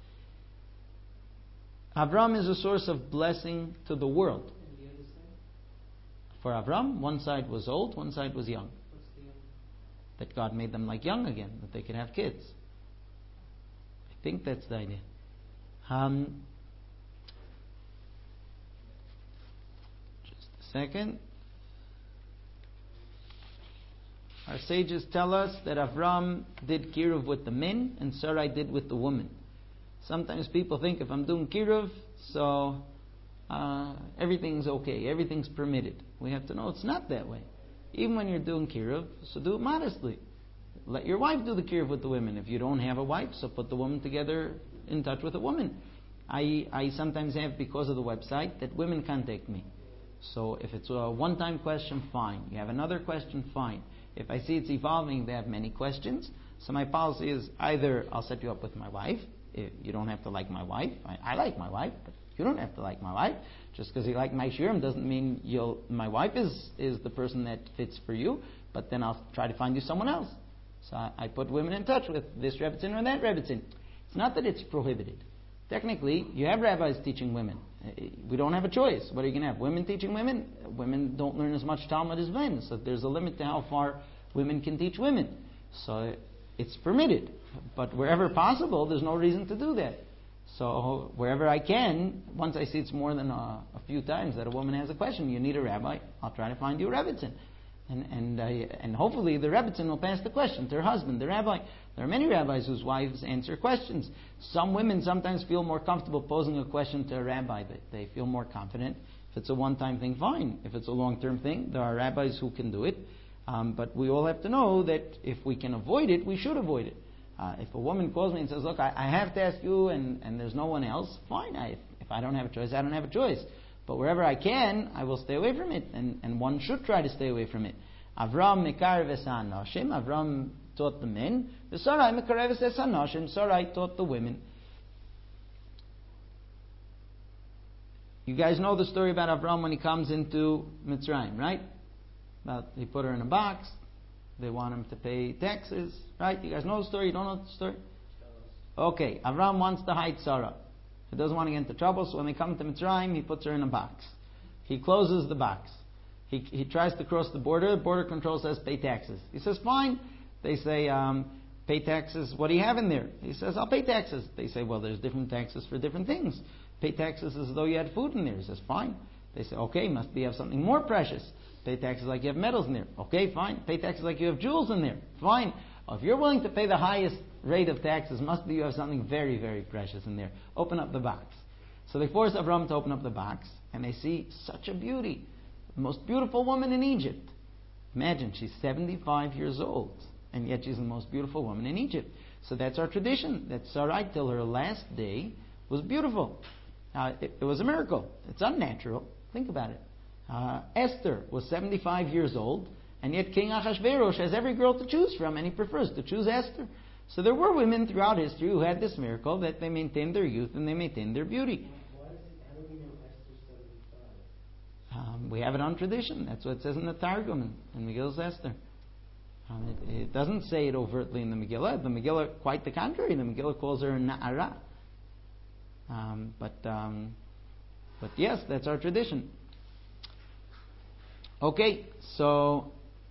Avram is a source of blessing to the world. And the other side? For Avram, one side was old, one side was young. What's the other? That God made them like young again, that they could have kids. I think that's the idea. Um, just a second. Our sages tell us that Avram did kiruv with the men and Sarai did with the women. Sometimes people think if I'm doing kiruv, so uh, everything's okay, everything's permitted. We have to know it's not that way. Even when you're doing kiruv, so do it modestly. Let your wife do the kiruv with the women. If you don't have a wife, so put the woman together in touch with a woman. I, I sometimes have, because of the website, that women contact me. So if it's a one-time question, fine. You have another question, fine. If I see it's evolving, they have many questions. So my policy is either I'll set you up with my wife. You don't have to like my wife. I, I like my wife, but you don't have to like my wife. Just because you like my shirim doesn't mean you'll. My wife is, is the person that fits for you. But then I'll try to find you someone else. So I, I put women in touch with this Rebbitzin or that Rebbitzin. It's not that it's prohibited. Technically, you have rabbis teaching women. We don't have a choice. What are you going to have? Women teaching women? Women don't learn as much Talmud as men. So there's a limit to how far women can teach women. So it's permitted. But wherever possible, there's no reason to do that. So wherever I can, once I see it's more than a, a few times that a woman has a question, you need a rabbi, I'll try to find you a Rebbitzin. And and, uh, and hopefully the Rebbitzin will pass the question to her husband, the rabbi. There are many rabbis whose wives answer questions. Some women sometimes feel more comfortable posing a question to a rabbi. They, they feel more confident. If it's a one-time thing, fine. If it's a long-term thing, there are rabbis who can do it. Um, but we all have to know that if we can avoid it, we should avoid it. Uh, if a woman calls me and says, look, I, I have to ask you and, and there's no one else, fine. I, if, if I don't have a choice, I don't have a choice. But wherever I can, I will stay away from it. And, and one should try to stay away from it. Avram mekarev es ha'anashim. Avram taught the men. The Sarai mekarev es ha'anashim. Sarai taught the women. You guys know the story about Avram when he comes into Mitzrayim, right? About he put her in a box. They want him to pay taxes, right? You guys know the story? You don't know the story? Okay, Avram wants to hide Sarah. He doesn't want to get into trouble, so when they come to Mitzrayim, he puts her in a box. He closes the box. He he tries to cross the border. Border control says, pay taxes. He says, fine. They say, um, pay taxes. What do you have in there? He says, I'll pay taxes. They say, well, there's different taxes for different things. Pay taxes as though you had food in there. He says, fine. They say, okay, must be you have something more precious. Pay taxes like you have metals in there. Okay, fine. Pay taxes like you have jewels in there. Fine. Well, if you're willing to pay the highest rate of taxes, must be you have something very, very precious in there. Open up the box. So they force Avram to open up the box, and they see such a beauty. The most beautiful woman in Egypt. Imagine, she's seventy-five years old, and yet she's the most beautiful woman in Egypt. So that's our tradition, that Sarai, till her last day, was beautiful. Uh, it, it was a miracle. It's unnatural. Think about it. Uh, Esther was seventy-five years old, and yet King Ahasuerus has every girl to choose from, and he prefers to choose Esther. So there were women throughout history who had this miracle, that they maintained their youth and they maintained their beauty. Why is it, how do we know Esther's seventy-five? Um, we have it on tradition. That's what it says in the Targum, in, in Megillus Esther. Um, it, it doesn't say it overtly in the Megillah. The Megillah, quite the contrary. The Megillah calls her Na'ara. Um, but, um, but yes, that's our tradition. Okay, so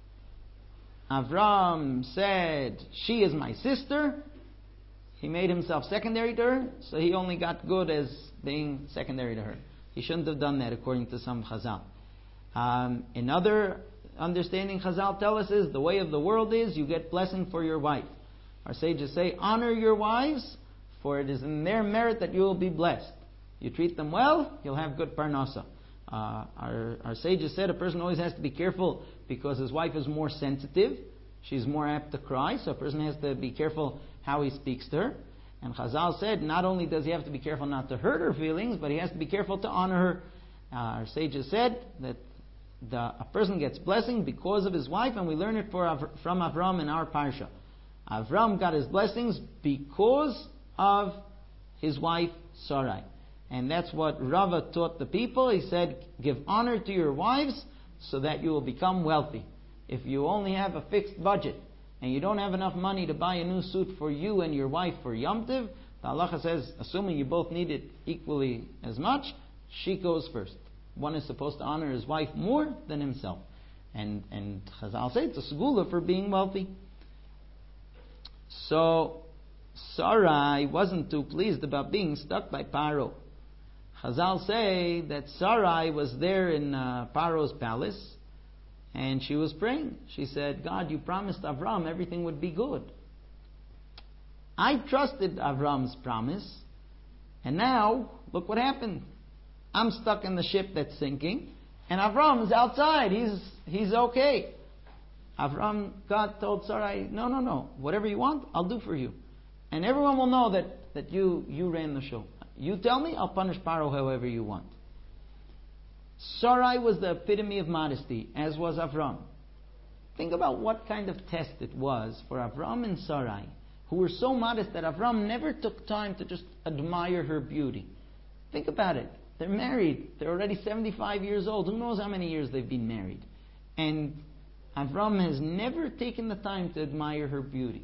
Avram said, she is my sister. He made himself secondary to her, so he only got good as being secondary to her. He shouldn't have done that, according to some Chazal. Um, another understanding Chazal tell us is, the way of the world is, you get blessing for your wife. Our sages say, honor your wives, for it is in their merit that you will be blessed. You treat them well, you'll have good parnasa. Uh, our, our sages said a person always has to be careful because his wife is more sensitive. She's more apt to cry, so a person has to be careful how he speaks to her. And Chazal said not only does he have to be careful not to hurt her feelings, but he has to be careful to honor her. Uh, our sages said that the, a person gets blessing because of his wife, and we learn it for, from Avram in our parsha. Avram got his blessings because of his wife Sarai. And that's what Rava taught the people. He said, give honor to your wives so that you will become wealthy. If you only have a fixed budget and you don't have enough money to buy a new suit for you and your wife for Yom Tov, the halacha says, assuming you both need it equally as much, she goes first. One is supposed to honor his wife more than himself. And, and Chazal say it's a segula for being wealthy. So Sarai wasn't too pleased about being stuck by Paro. Chazal say that Sarai was there in uh, Paro's palace, and she was praying. She said, God, you promised Avram everything would be good. I trusted Avram's promise, and now, look what happened. I'm stuck in the ship that's sinking, and Avram is outside. He's, he's okay. Avram, God told Sarai, no, no, no. Whatever you want, I'll do for you. And everyone will know that, that you, you ran the show. You tell me, I'll punish Paro however you want. Sarai was the epitome of modesty, as was Avram. Think about what kind of test it was for Avram and Sarai, who were so modest that Avram never took time to just admire her beauty. Think about it. They're married. They're already seventy-five years old. Who knows how many years they've been married? And Avram has never taken the time to admire her beauty.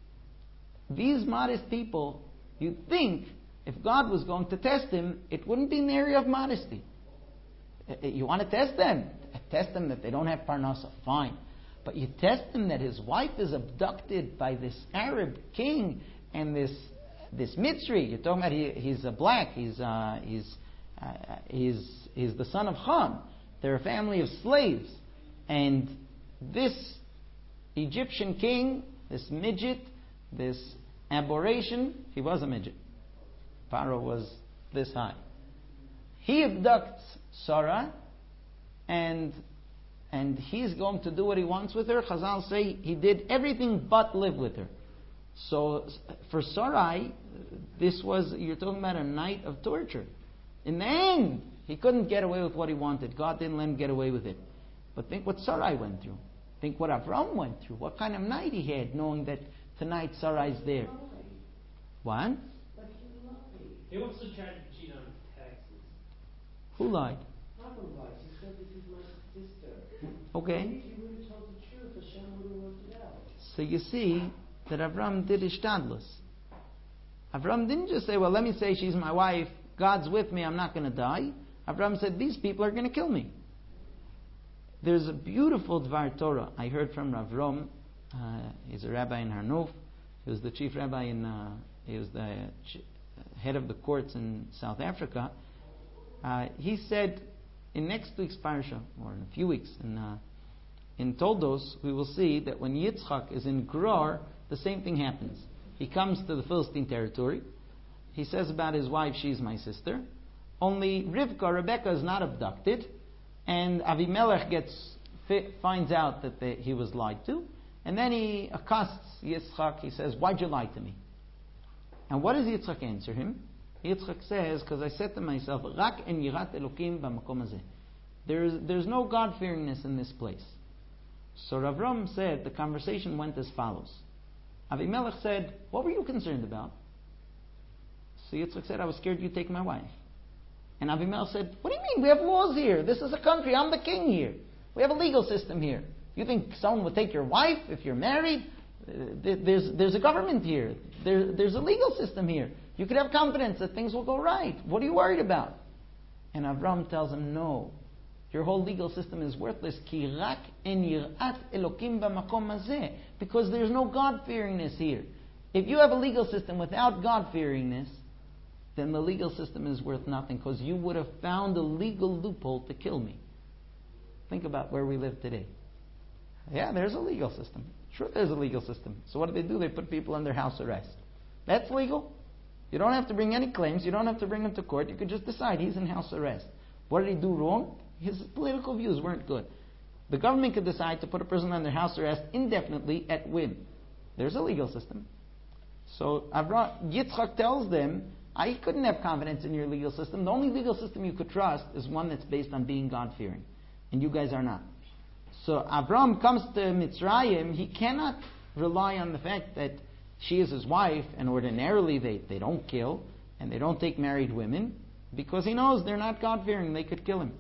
These modest people, you'd think, if God was going to test him, it wouldn't be in the area of modesty. You want to test them? Test them that they don't have parnasa. Fine. But you test them that his wife is abducted by this Arab king and this this Mitzri. You're talking about he, he's a black. He's uh, he's uh, he's he's the son of Ham. They're a family of slaves, and this Egyptian king, this midget, this aberration, he was a midget. Pharaoh was this high. He abducts Sarah, and and he's going to do what he wants with her. Chazal say he did everything but live with her. So for Sarai, this was, you're talking about a night of torture. In the end, he couldn't get away with what he wanted. God didn't let him get away with it. But think what Sarai went through. Think what Avram went through. What kind of night he had, knowing that tonight Sarai's there. What? He wants to try to cheat on taxes. Who lied? Papa lied. He said this is my sister. Okay. If you would have told the truth, Hashem would have worked it out. So you see that Avram did ishtadlus. Avram didn't just say, well, let me say she's my wife, God's with me, I'm not going to die. Avram said, these people are going to kill me. There's a beautiful Dvar Torah I heard from Rav Rom. Uh, he's a rabbi in Harnof. He was the chief rabbi in, uh, he was the ch- head of the courts in South Africa. Uh, he said, in next week's parsha, or in a few weeks, in, uh, in Toldos, we will see that when Yitzchak is in Gerar, the same thing happens. He comes to the Philistine territory. He says about his wife, she's my sister. Only Rivka, Rebecca, is not abducted, and Avimelech gets fi- finds out that they, he was lied to, and then he accosts Yitzchak. He says, "Why'd you lie to me?" And what does Yitzchak answer him? Yitzchak says, "Because I said to myself, Rak en yirat Elokim b'makom hazeh." There's there's no God-fearingness in this place. So Avram said the conversation went as follows. Avimelech said, "What were you concerned about?" So Yitzchak said, "I was scared you'd take my wife." And Avimelech said, "What do you mean? We have laws here. This is a country. I'm the king here. We have a legal system here. You think someone would take your wife if you're married? Uh, there's, there's a government here. There, there's a legal system here. You could have confidence that things will go right. What are you worried about?" And Avram tells him, "No. Your whole legal system is worthless. Ki rak en yirat Elokim b'makom hazeh. Because there's no God-fearingness here. If you have a legal system without God-fearingness, then the legal system is worth nothing, because you would have found a legal loophole to kill me." Think about where we live today. Yeah, there's a legal system. Sure, there's a legal system. So what do they do? They put people under house arrest. That's legal. You don't have to bring any claims. You don't have to bring him to court. You could just decide he's in house arrest. What did he do wrong? His political views weren't good. The government could decide to put a person under house arrest indefinitely at whim. There's a legal system. So Avram, Yitzchak tells them, I couldn't have confidence in your legal system. The only legal system you could trust is one that's based on being God-fearing. And you guys are not. So Avram comes to Mitzrayim. He cannot rely on the fact that she is his wife, and ordinarily they, they don't kill, and they don't take married women, because he knows they're not God-fearing. They could kill him.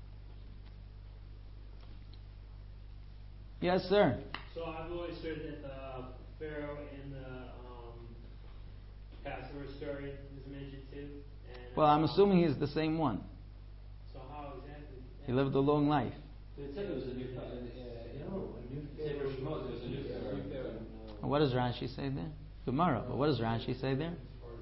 Yes, sir. So I've always heard that the Pharaoh in the um, Passover story is mentioned too. And, Well, I'm um, assuming he's the same one. So how exactly? He lived a long life. It said it was a new, uh, uh, no, a new Sefer Shemot, it was a new Pharaoh. And what does Rashi say there? Gemara. But what does Rashi say there?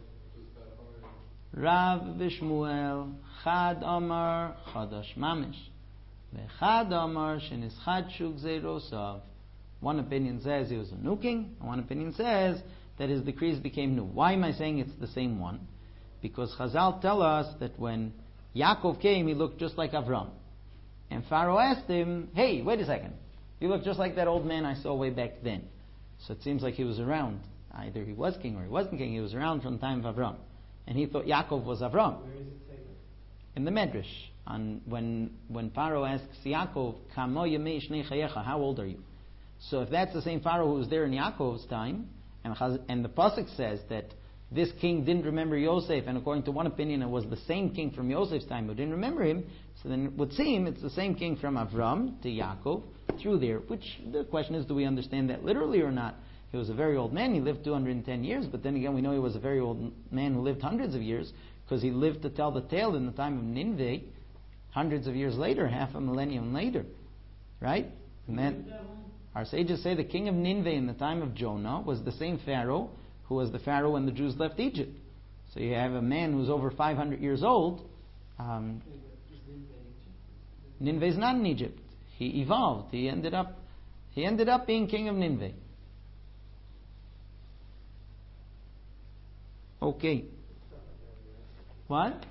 Rav v'Shmuel Chad Amar Chadash Mamish V'Chad Amar Shenischadshuk Zeirosav. One opinion says he was a new king, and one opinion says that his decrees became new. Why am I saying it's the same one? Because Chazal tell us that when Yaakov came, he looked just like Avram. And Pharaoh asked him, "Hey, wait a second. You look just like that old man I saw way back then." So it seems like he was around. Either he was king or he wasn't king. He was around from the time of Avram. And he thought Yaakov was Avram. Where is it taken? In the Medrash. On when when Pharaoh asks Yaakov, "Kamo yemei shnei chayecha," how old are you? So if that's the same Pharaoh who was there in Yaakov's time, and, Chaz, and the Pasuk says that this king didn't remember Yosef, and according to one opinion it was the same king from Yosef's time who didn't remember him, so then it would seem it's the same king from Avram to Yaakov through there, which the question is, do we understand that literally or not? He was a very old man, he lived two hundred ten years, but then again we know he was a very old man who lived hundreds of years, because he lived to tell the tale in the time of Nineveh, hundreds of years later, half a millennium later. Right? And then our sages say the king of Nineveh in the time of Jonah was the same Pharaoh who was the Pharaoh when the Jews left Egypt. So you have a man who's over five hundred years old. Um, Nineveh is not in Egypt. He evolved. He ended up, he ended up being king of Nineveh. Okay. What?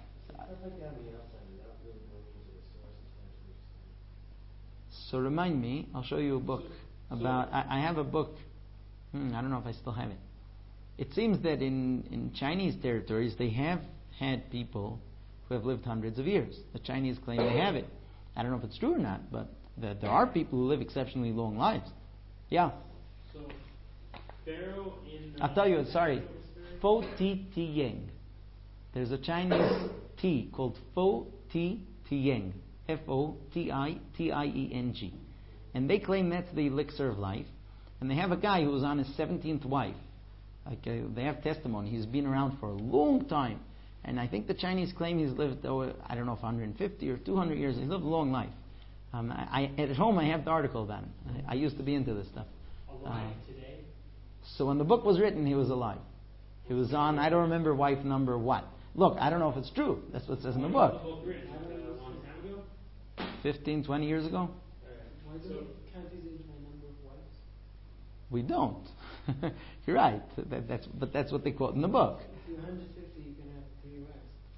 So remind me, I'll show you a book about, I, I have a book, hmm, I don't know if I still have it. It seems that in, in Chinese territories they have had people who have lived hundreds of years. The Chinese claim they have it. I don't know if it's true or not, but the, there are people who live exceptionally long lives. Yeah. So Pharaoh in the I'll tell you, sorry, Fo Ti Tieng. There's a Chinese tea called Fo Ti Tieng. F O T I T I E N G. And they claim that's the elixir of life. And they have a guy who was on his seventeenth wife. Like uh, they have testimony. He's been around for a long time. And I think the Chinese claim he's lived, oh, I don't know if one hundred fifty or two hundred years. He's lived a long life. Um, I, I, at home I have the article about him. I, I used to be into this stuff. alive Uh, today? so when the book was written, he was alive. He was on, I don't remember wife number what. Look, I don't know if it's true. That's what it says in the When book. was the book written? Like a long time ago? fifteen, twenty years ago? Alright. Why do So, we count his age by number of wives? We don't. You're right. That, that's, but that's what they quote in the book. If you're one hundred fifty, you can have three wives.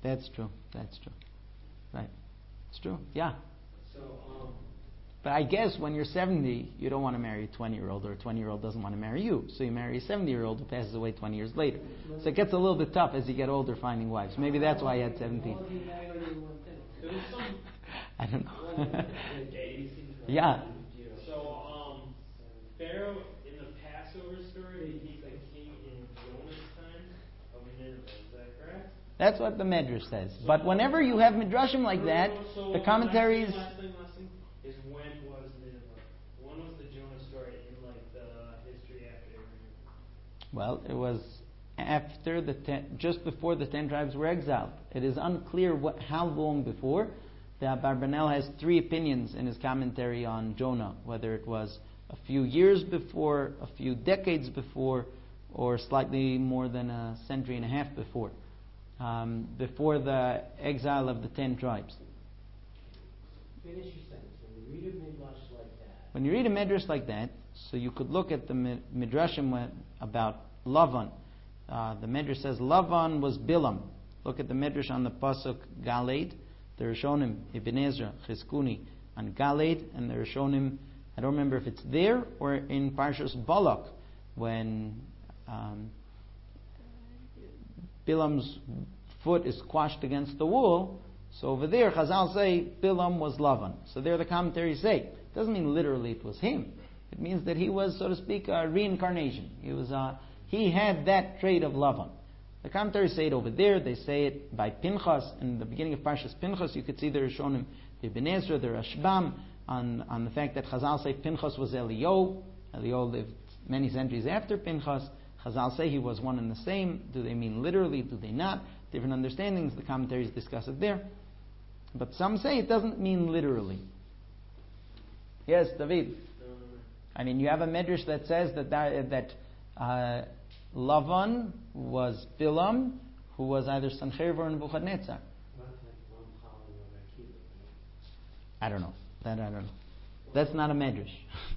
That's true. That's true. Right. It's true. Yeah. So, um, But I guess when you're seventy, you don't want to marry a twenty-year-old, or a twenty-year-old doesn't want to marry you. So you marry a seventy-year-old who passes away twenty years later. So it gets a little bit tough as you get older finding wives. Maybe that's why I had seventeen. All of you marry only one thing. there was some. I don't know. Yeah. Yeah. So, um, Pharaoh in the Passover story, he's a king in Jonah's time of Nineveh. Is that correct? That's what the Medrash says. But whenever you have Midrashim like that, So, the commentaries... Last thing, last thing, last thing is when was Nineveh? When was the Jonah story in like the history after Abraham? Well, it was after the ten, just before the ten tribes were exiled. It is unclear what, how long before. The Abarbanel has three opinions in his commentary on Jonah, whether it was a few years before, a few decades before, or slightly more than a century and a half before, um, before the exile of the ten tribes. Finish your sentence. When you read a midrash like that, When you read a midrash like that, so you could look at the midrashim about Lavan. Uh, the midrash says Lavan was Bilam. Look at the midrash on the pasuk Galed. The Rishonim, Ibn Ezra, Chizkuni, and Galed, and the Rishonim, I don't remember if it's there or in Parshas Balak, when um, Bilam's foot is squashed against the wall. So over there, Chazal say Bilam was Lavan. So there the commentaries say, it doesn't mean literally it was him. It means that he was, so to speak, a reincarnation. He was, uh, he had that trait of Lavan. The commentaries say it over there. They say it by Pinchas. In the beginning of Parshas Pinchas, you could see the Rishonim, the Ibn Ezra, the Rashbam, on, on the fact that Chazal say Pinchas was Eliyahu. Eliyahu lived many centuries after Pinchas. Chazal say he was one and the same. Do they mean literally? Do they not? Different understandings. The commentaries discuss it there. But some say it doesn't mean literally. Yes, David. I mean, you have a medrash that says that that, that uh, Lavan was Bilam, who was either Sancherib or Nebuchadnezzar. I don't know. That I don't know. That's not a medrash.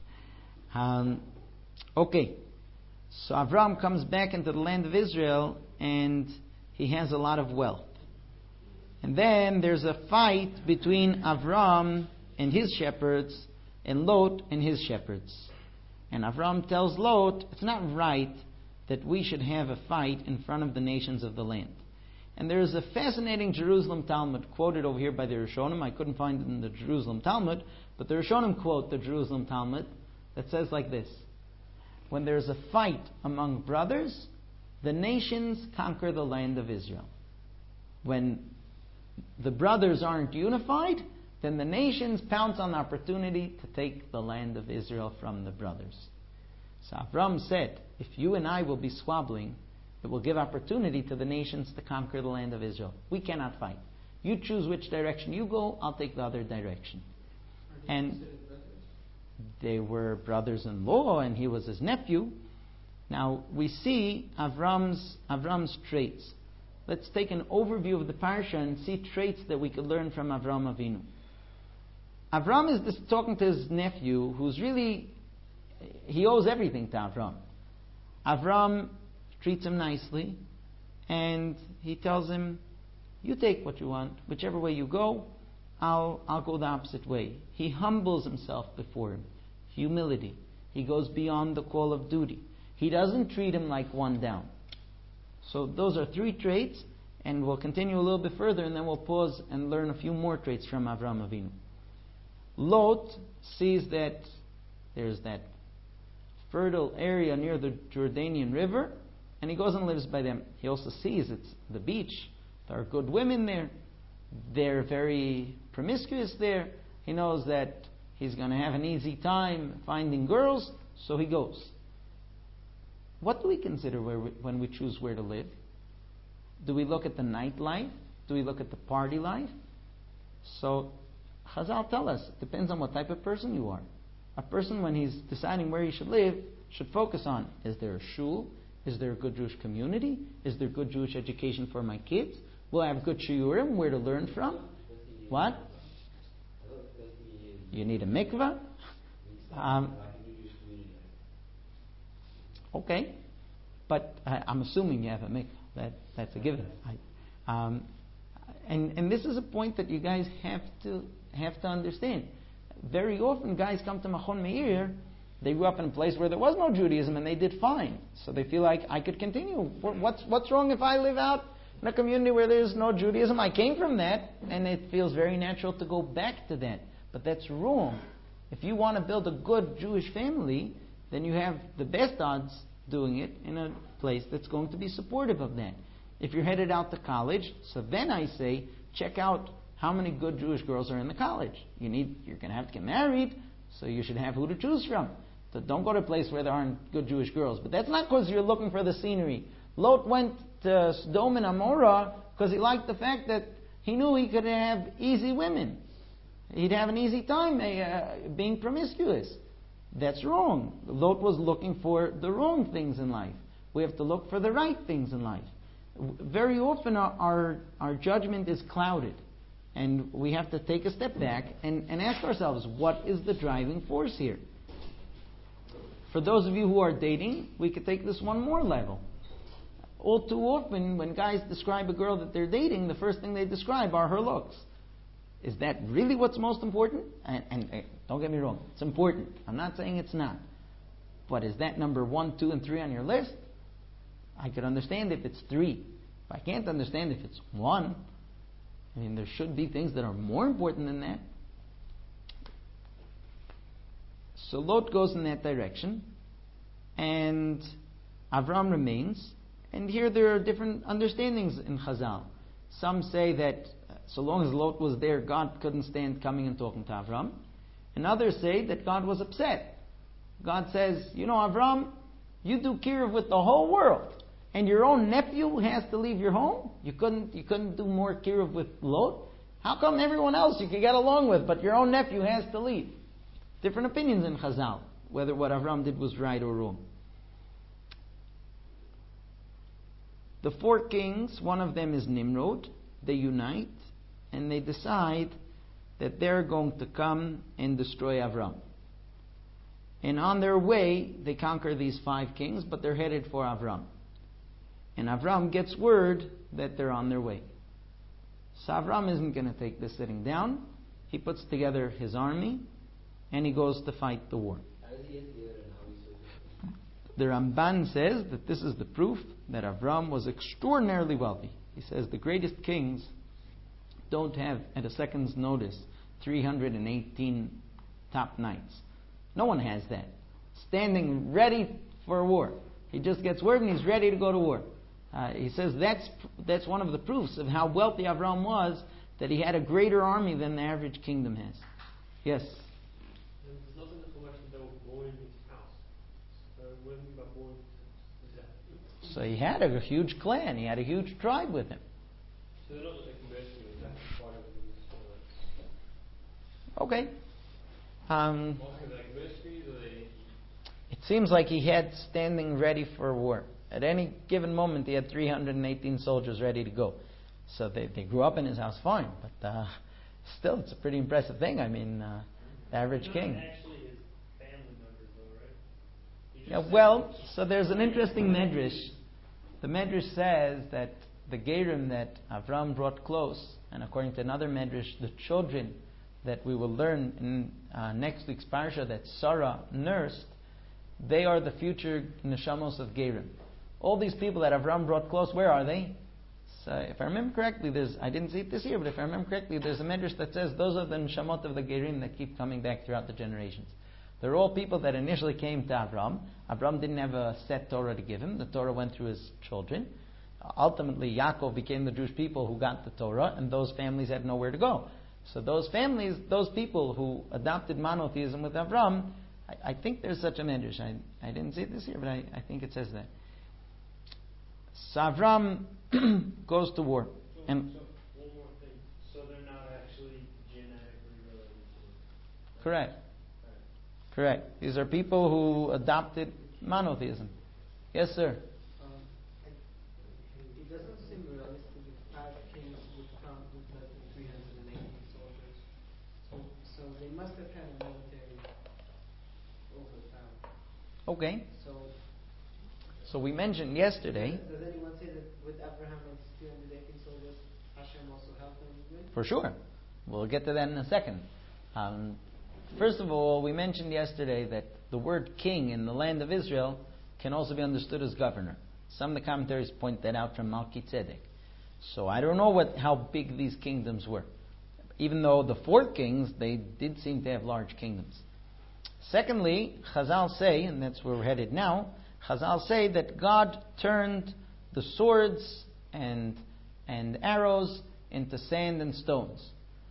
um, okay. So Avram comes back into the land of Israel, and he has a lot of wealth. And then there's a fight between Avram and his shepherds, and Lot and his shepherds. And Avram tells Lot, it's not right that we should have a fight in front of the nations of the land. And there is a fascinating Jerusalem Talmud quoted over here by the Rishonim. I couldn't find it in the Jerusalem Talmud, but the Rishonim quote the Jerusalem Talmud that says like this: when there's a fight among brothers, the nations conquer the land of Israel. When the brothers aren't unified, then the nations pounce on the opportunity to take the land of Israel from the brothers. So Avram said, if you and I will be squabbling, it will give opportunity to the nations to conquer the land of Israel. We cannot fight. You choose which direction you go, I'll take the other direction. And they were brothers-in-law, and he was his nephew. Now, we see Avram's, Avram's traits. Let's take an overview of the parsha and see traits that we could learn from Avram Avinu. Avram is just talking to his nephew, who's really, he owes everything to Avram. Avram treats him nicely, and he tells him, you take what you want, whichever way you go, I'll, I'll go the opposite way. He humbles himself before him. Humility. He goes beyond the call of duty. He doesn't treat him like one down. So those are three traits, and we'll continue a little bit further, and then we'll pause and learn a few more traits from Avram Avinu. Lot sees that there's that fertile area near the Jordanian River, and he goes and lives by them. He also sees it's the beach. There are good women there. They're very promiscuous there. He knows that he's going to have an easy time finding girls, so he goes. What do we consider where we, when we choose where to live? Do we look at the nightlife? Do we look at the party life? So, Chazal tell us, it depends on what type of person you are. A person, when he's deciding where he should live, should focus on, is there a shul? Is there a good Jewish community? Is there good Jewish education for my kids? Will I have good shiurim, where to learn from? What? You need a mikvah? Um, okay. But I, I'm assuming you have a mikvah. That, that's a given. I, um, And and this is a point that you guys have to have to understand. Very often, guys come to Machon Meir. They grew up in a place where there was no Judaism, and they did fine. So they feel like I could continue. What's what's wrong if I live out in a community where there's no Judaism? I came from that, and it feels very natural to go back to that. But that's wrong. If you want to build a good Jewish family, then you have the best odds doing it in a place that's going to be supportive of that. If you're headed out to college, so then I say, check out how many good Jewish girls are in the college. You need, you're going to have to get married, so you should have who to choose from. So don't go to a place where there aren't good Jewish girls. But that's not because you're looking for the scenery. Lot went to Sodom and Amorah because he liked the fact that he knew he could have easy women. He'd have an easy time uh, being promiscuous. That's wrong. Lot was looking for the wrong things in life. We have to look for the right things in life. Very often our, our, our judgment is clouded. And we have to take a step back and, and ask ourselves, what is the driving force here? For those of you who are dating, we could take this one more level. All too often, when guys describe a girl that they're dating, the first thing they describe are her looks. Is that really what's most important? And, and, and don't get me wrong, it's important. I'm not saying it's not. But is that number one, two, and three on your list? I could understand if it's three. If I can't understand if it's one, I mean, there should be things that are more important than that. So Lot goes in that direction, and Avram remains. And here there are different understandings in Chazal. Some say that so long as Lot was there, God couldn't stand coming and talking to Avram. And others say that God was upset. God says, you know, Avram, you do kiruv with the whole world, and your own nephew has to leave your home? You couldn't you couldn't do more kiruv with Lot? How come everyone else you could get along with, but your own nephew has to leave? Different opinions in Chazal, whether what Avram did was right or wrong. The four kings, one of them is Nimrod. They unite, and they decide that they're going to come and destroy Avram. And on their way, they conquer these five kings, but they're headed for Avram. And Avram gets word that they're on their way. So Avram isn't going to take this sitting down. He puts together his army, and he goes to fight the war. The Ramban says that this is the proof that Avram was extraordinarily wealthy. He says the greatest kings don't have, at a second's notice, three hundred eighteen top knights. No one has that. Standing ready for war. He just gets word and he's ready to go to war. Uh, he says that's that's one of the proofs of how wealthy Avram was, that he had a greater army than the average kingdom has. Yes? And there's nothing in the collection that was born in his house. Uh, what do you mean by born? So he had a huge clan. He had a huge tribe with him. So they're not like conventional, is that part of it? Okay. Um, Like mysteries, or they... it seems like he had standing ready for war. At any given moment, he had three hundred eighteen soldiers ready to go. So they, they grew up in his house fine. But uh, still, it's a pretty impressive thing. I mean, uh, the average king. Actually, his family members, though, right? He Yeah, just well, so there's an interesting medrash. The medrash says that the Gerim that Avram brought close, and according to another medrash, the children that we will learn in uh, next week's parsha that Sarah nursed, they are the future neshamos of Gerim. All these people that Avram brought close, where are they? So if I remember correctly, there's I didn't see it this year, but if I remember correctly, there's a medrash that says those are the neshamot of the Gerim that keep coming back throughout the generations. They're all people that initially came to Avram. Avram didn't have a set Torah to give him. The Torah went through his children. Ultimately, Yaakov became the Jewish people who got the Torah, and those families had nowhere to go. So those families, those people who adopted monotheism with Avram, I, I think there's such a medrash. I, I didn't see it this year, but I, I think it says that. So Avram goes to war. So, And so, one more thing. So they're not actually genetically related to... correct. Right. Correct. These are people who adopted monotheism. Yes, sir. Um, it it doesn't seem realistic that five kings would come with less than three hundred eighteen soldiers. So, so they must have had a military overpower. Okay. So, So we mentioned yesterday. does anyone say that with Abraham and three hundred eighteen soldiers, Hashem also with? For sure. We'll get to that in a second. Um, first of all, we mentioned yesterday that the word king in the land of Israel can also be understood as governor. Some of the commentaries point that out from Melchizedek. So I don't know what how big these kingdoms were. Even though the four kings, they did seem to have large kingdoms. Secondly, Chazal say, and that's where we're headed now, Chazal say that God turned the swords and and arrows into sand and stones.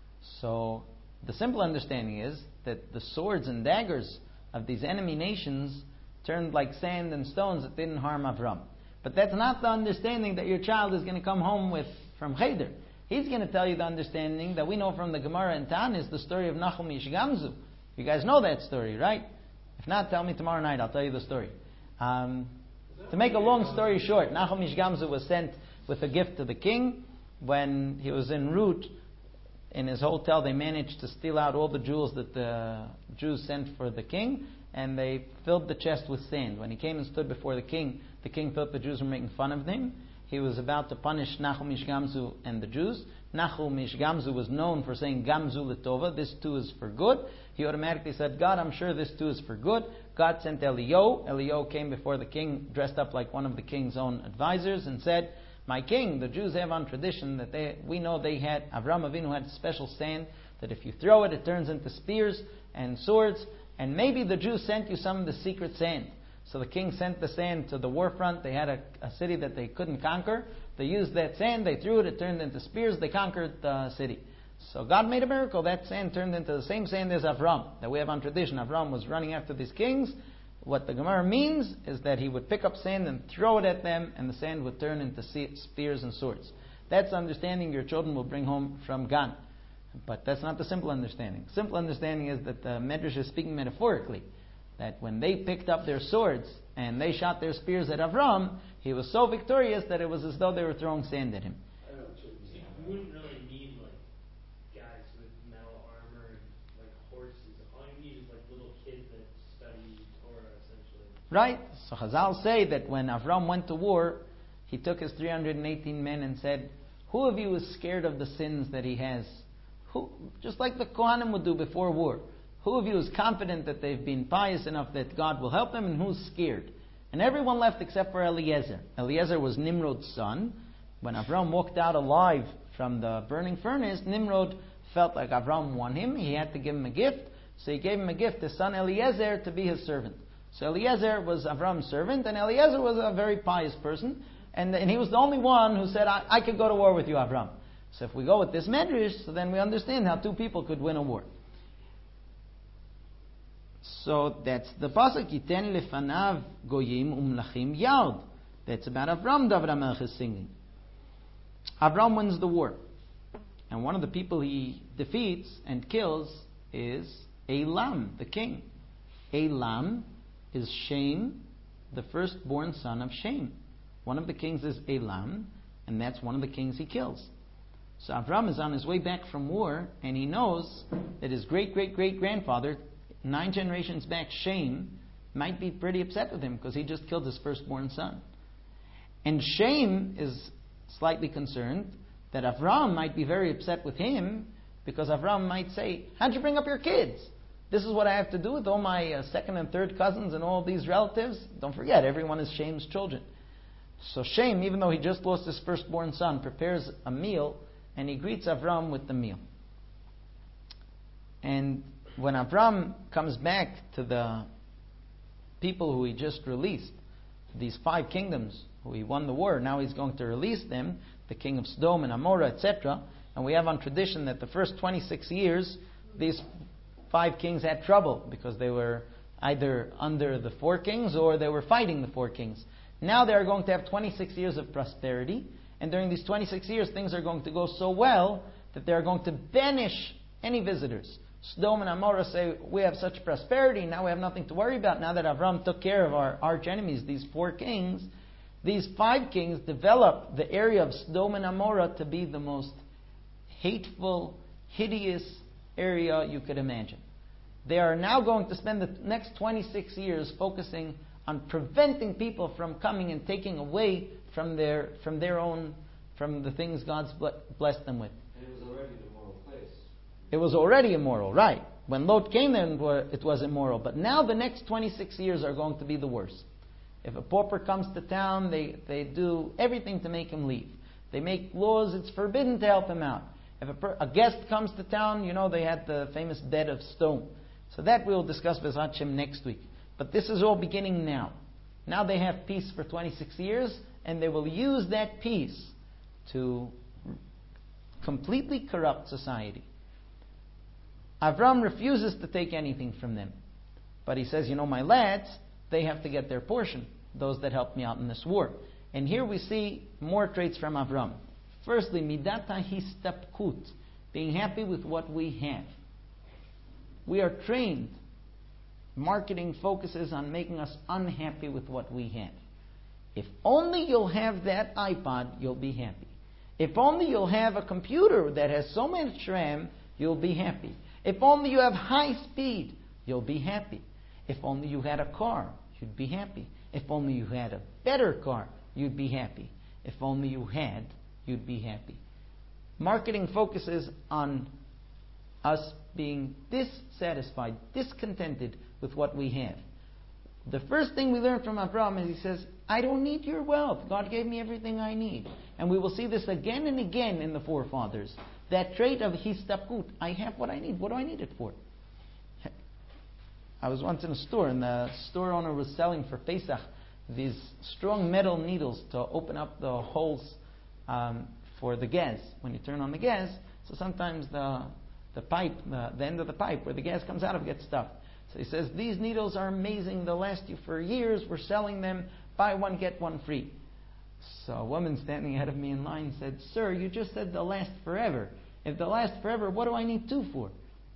So the simple understanding is that the swords and daggers of these enemy nations turned like sand and stones that didn't harm Avram. But that's not the understanding that your child is going to come home with from Cheder. He's going to tell you the understanding that we know from the Gemara and Tan is the story of Nachum Ish Gamzu. You guys know that story, right? If not, tell me tomorrow night. I'll tell you the story. Um, to make a long story short, Nachum Ish Gamzu was sent with a gift to the king. When he was en route in his hotel, they managed to steal out all the jewels that the Jews sent for the king, and they filled the chest with sand. When he came and stood before the king, the king thought the Jews were making fun of him. He was about to punish Nachum Ish Gamzu and the Jews. Nachum Ish Gamzu was known for saying Gamzu L'tova, this too is for good. He automatically said, God, I'm sure this too is for good. God sent Eliyahu. Eliyahu came before the king dressed up like one of the king's own advisors and said, my king, the Jews have on tradition that they, we know they had, Avram Avinu had special sand, that if you throw it, it turns into spears and swords, and maybe the Jews sent you some of the secret sand. So the king sent the sand to the war front. They had a, a city that they couldn't conquer. They used that sand, they threw it, it turned into spears, they conquered the city. So God made a miracle. That sand turned into the same sand as Avram, that we have on tradition. Avram was running after these kings. What the Gemara means is that he would pick up sand and throw it at them, and the sand would turn into spears and swords. That's the understanding your children will bring home from Gan. But that's not the simple understanding. Simple understanding is that the Medrash is speaking metaphorically. That when they picked up their swords and they shot their spears at Avram, he was so victorious that it was as though they were throwing sand at him. You wouldn't really need like guys with metal armor and like horses. All you need is like little kids that study Torah essentially. Right? So Chazal say that when Avram went to war, he took his three hundred eighteen men and said, who of you is scared of the sins that he has? Who, just like the Kohanim would do before war. Who of you is confident that they've been pious enough that God will help them, and who's scared? And everyone left except for Eliezer. Eliezer was Nimrod's son. When Avram walked out alive from the burning furnace, Nimrod felt like Avram won him. He had to give him a gift. So he gave him a gift, his son Eliezer, to be his servant. So Eliezer was Avram's servant, and Eliezer was a very pious person. And, and he was the only one who said, I, I could go to war with you, Avram. So if we go with this medrash, so then we understand how two people could win a war. So that's the pasuk. Yiten lefanav goyim umlachim yard. That's about Avram. David HaMelech is singing. Avram wins the war, and one of the people he defeats and kills is Elam, the king. Elam is Shem, the firstborn son of Shem. One of the kings is Elam, and that's one of the kings he kills. So Avram is on his way back from war, and he knows that his great great great grandfather, nine generations back, Shem, might be pretty upset with him because he just killed his firstborn son. And Shem is slightly concerned that Avram might be very upset with him because Avram might say, how'd you bring up your kids? This is what I have to do with all my uh, second and third cousins and all these relatives. Don't forget, everyone is Shem's children. So Shem, even though he just lost his firstborn son, prepares a meal and he greets Avram with the meal. And when Avram comes back to the people who he just released, these five kingdoms who he won the war, now he's going to release them, the king of Sodom and Amorah, et cetera. And we have on tradition that the first twenty-six years, these five kings had trouble because they were either under the four kings or they were fighting the four kings. Now they are going to have twenty-six years of prosperity, and during these twenty-six years things are going to go so well that they are going to banish any visitors. Sodom and Amorah say, we have such prosperity, now we have nothing to worry about. Now that Avram took care of our arch enemies, these four kings, these five kings developed the area of Sodom and Amorah to be the most hateful, hideous area you could imagine. They are now going to spend the next twenty-six years focusing on preventing people from coming and taking away from their from their own, from the things God's blessed them with. And it was already immoral, right? When Lot came in, it was immoral. But now the next twenty-six years are going to be the worst. If a pauper comes to town, they, they do everything to make him leave. They make laws, it's forbidden to help him out. If a, per, a guest comes to town, you know, they had the famous bed of stone. So that we'll discuss B'ezrat Hashem next week. But this is all beginning now. Now they have peace for twenty-six years, and they will use that peace to completely corrupt society. Avram refuses to take anything from them. But he says, you know, my lads, they have to get their portion, those that helped me out in this war. And here we see more traits from Avram. Firstly, midata histapkut, being happy with what we have. We are trained. Marketing focuses on making us unhappy with what we have. If only you'll have that iPod, you'll be happy. If only you'll have a computer that has so much RAM, you'll be happy. If only you have high speed, you'll be happy. If only you had a car, you'd be happy. If only you had a better car, you'd be happy. If only you had, you'd be happy. Marketing focuses on us being dissatisfied, discontented with what we have. The first thing we learn from Abraham is he says, I don't need your wealth. God gave me everything I need. And we will see this again and again in the forefathers. That trait of histapkut, I have what I need. What do I need it for? I was once in a store, and the store owner was selling for Pesach these strong metal needles to open up the holes um, for the gas. When you turn on the gas, so sometimes the the pipe, the, the end of the pipe where the gas comes out of gets stuck. So he says, these needles are amazing. They'll last you for years. We're selling them. Buy one, get one free. So a woman standing ahead of me in line said, sir, you just said they'll last forever. If they'll last forever, what do I need two for?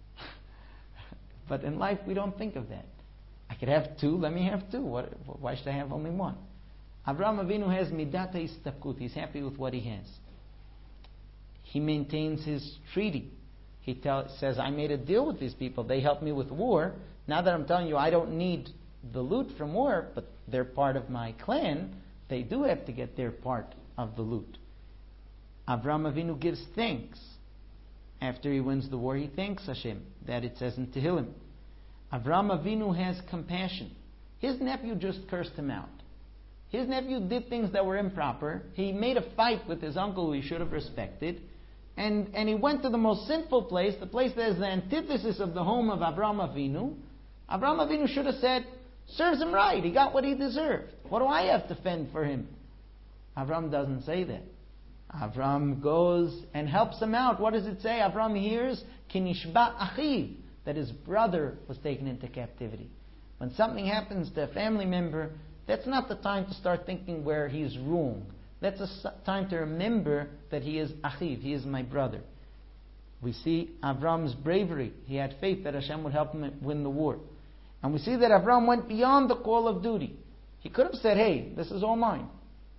But in life, we don't think of that. I could have two, let me have two. What, why should I have only one? Avraham Avinu has midata istapkut. He's happy with what he has. He maintains his treaty. He tell, says, I made a deal with these people. They helped me with war. Now that I'm telling you I don't need the loot from war, but they're part of my clan, they do have to get their part of the loot. Avraham Avinu gives thanks. After he wins the war, he thanks Hashem. That it says in Tehillim. Avraham Avinu has compassion. His nephew just cursed him out. His nephew did things that were improper. He made a fight with his uncle who he should have respected. And, and he went to the most sinful place, the place that is the antithesis of the home of Avraham Avinu. Avraham Avinu should have said, serves him right. He got what he deserved. What do I have to fend for him? Avraham doesn't say that. Avraham goes and helps him out. What does it say? Avraham hears, Kinishba achiv, that his brother was taken into captivity. When something happens to a family member, that's not the time to start thinking where he's wrong. That's a time to remember that he is achiv, he is my brother. We see Avram's bravery. He had faith that Hashem would help him win the war. And we see that Avram went beyond the call of duty. He could have said, hey, this is all mine.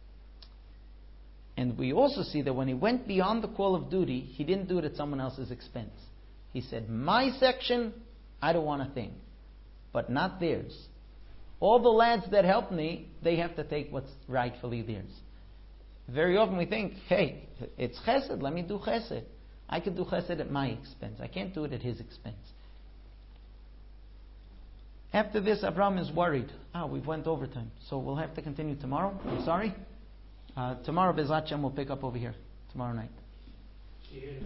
And we also see that when he went beyond the call of duty, he didn't do it at someone else's expense. He said, my section, I don't want a thing. But not theirs. All the lads that helped me, they have to take what's rightfully theirs. Very often we think, hey, it's chesed, let me do chesed. I could do chesed at my expense. I can't do it at his expense. After this, Abraham is worried. Ah, we've went overtime, so we'll have to continue tomorrow. I'm sorry. Uh, tomorrow, B'ezrat Hashem, we'll pick up over here tomorrow night.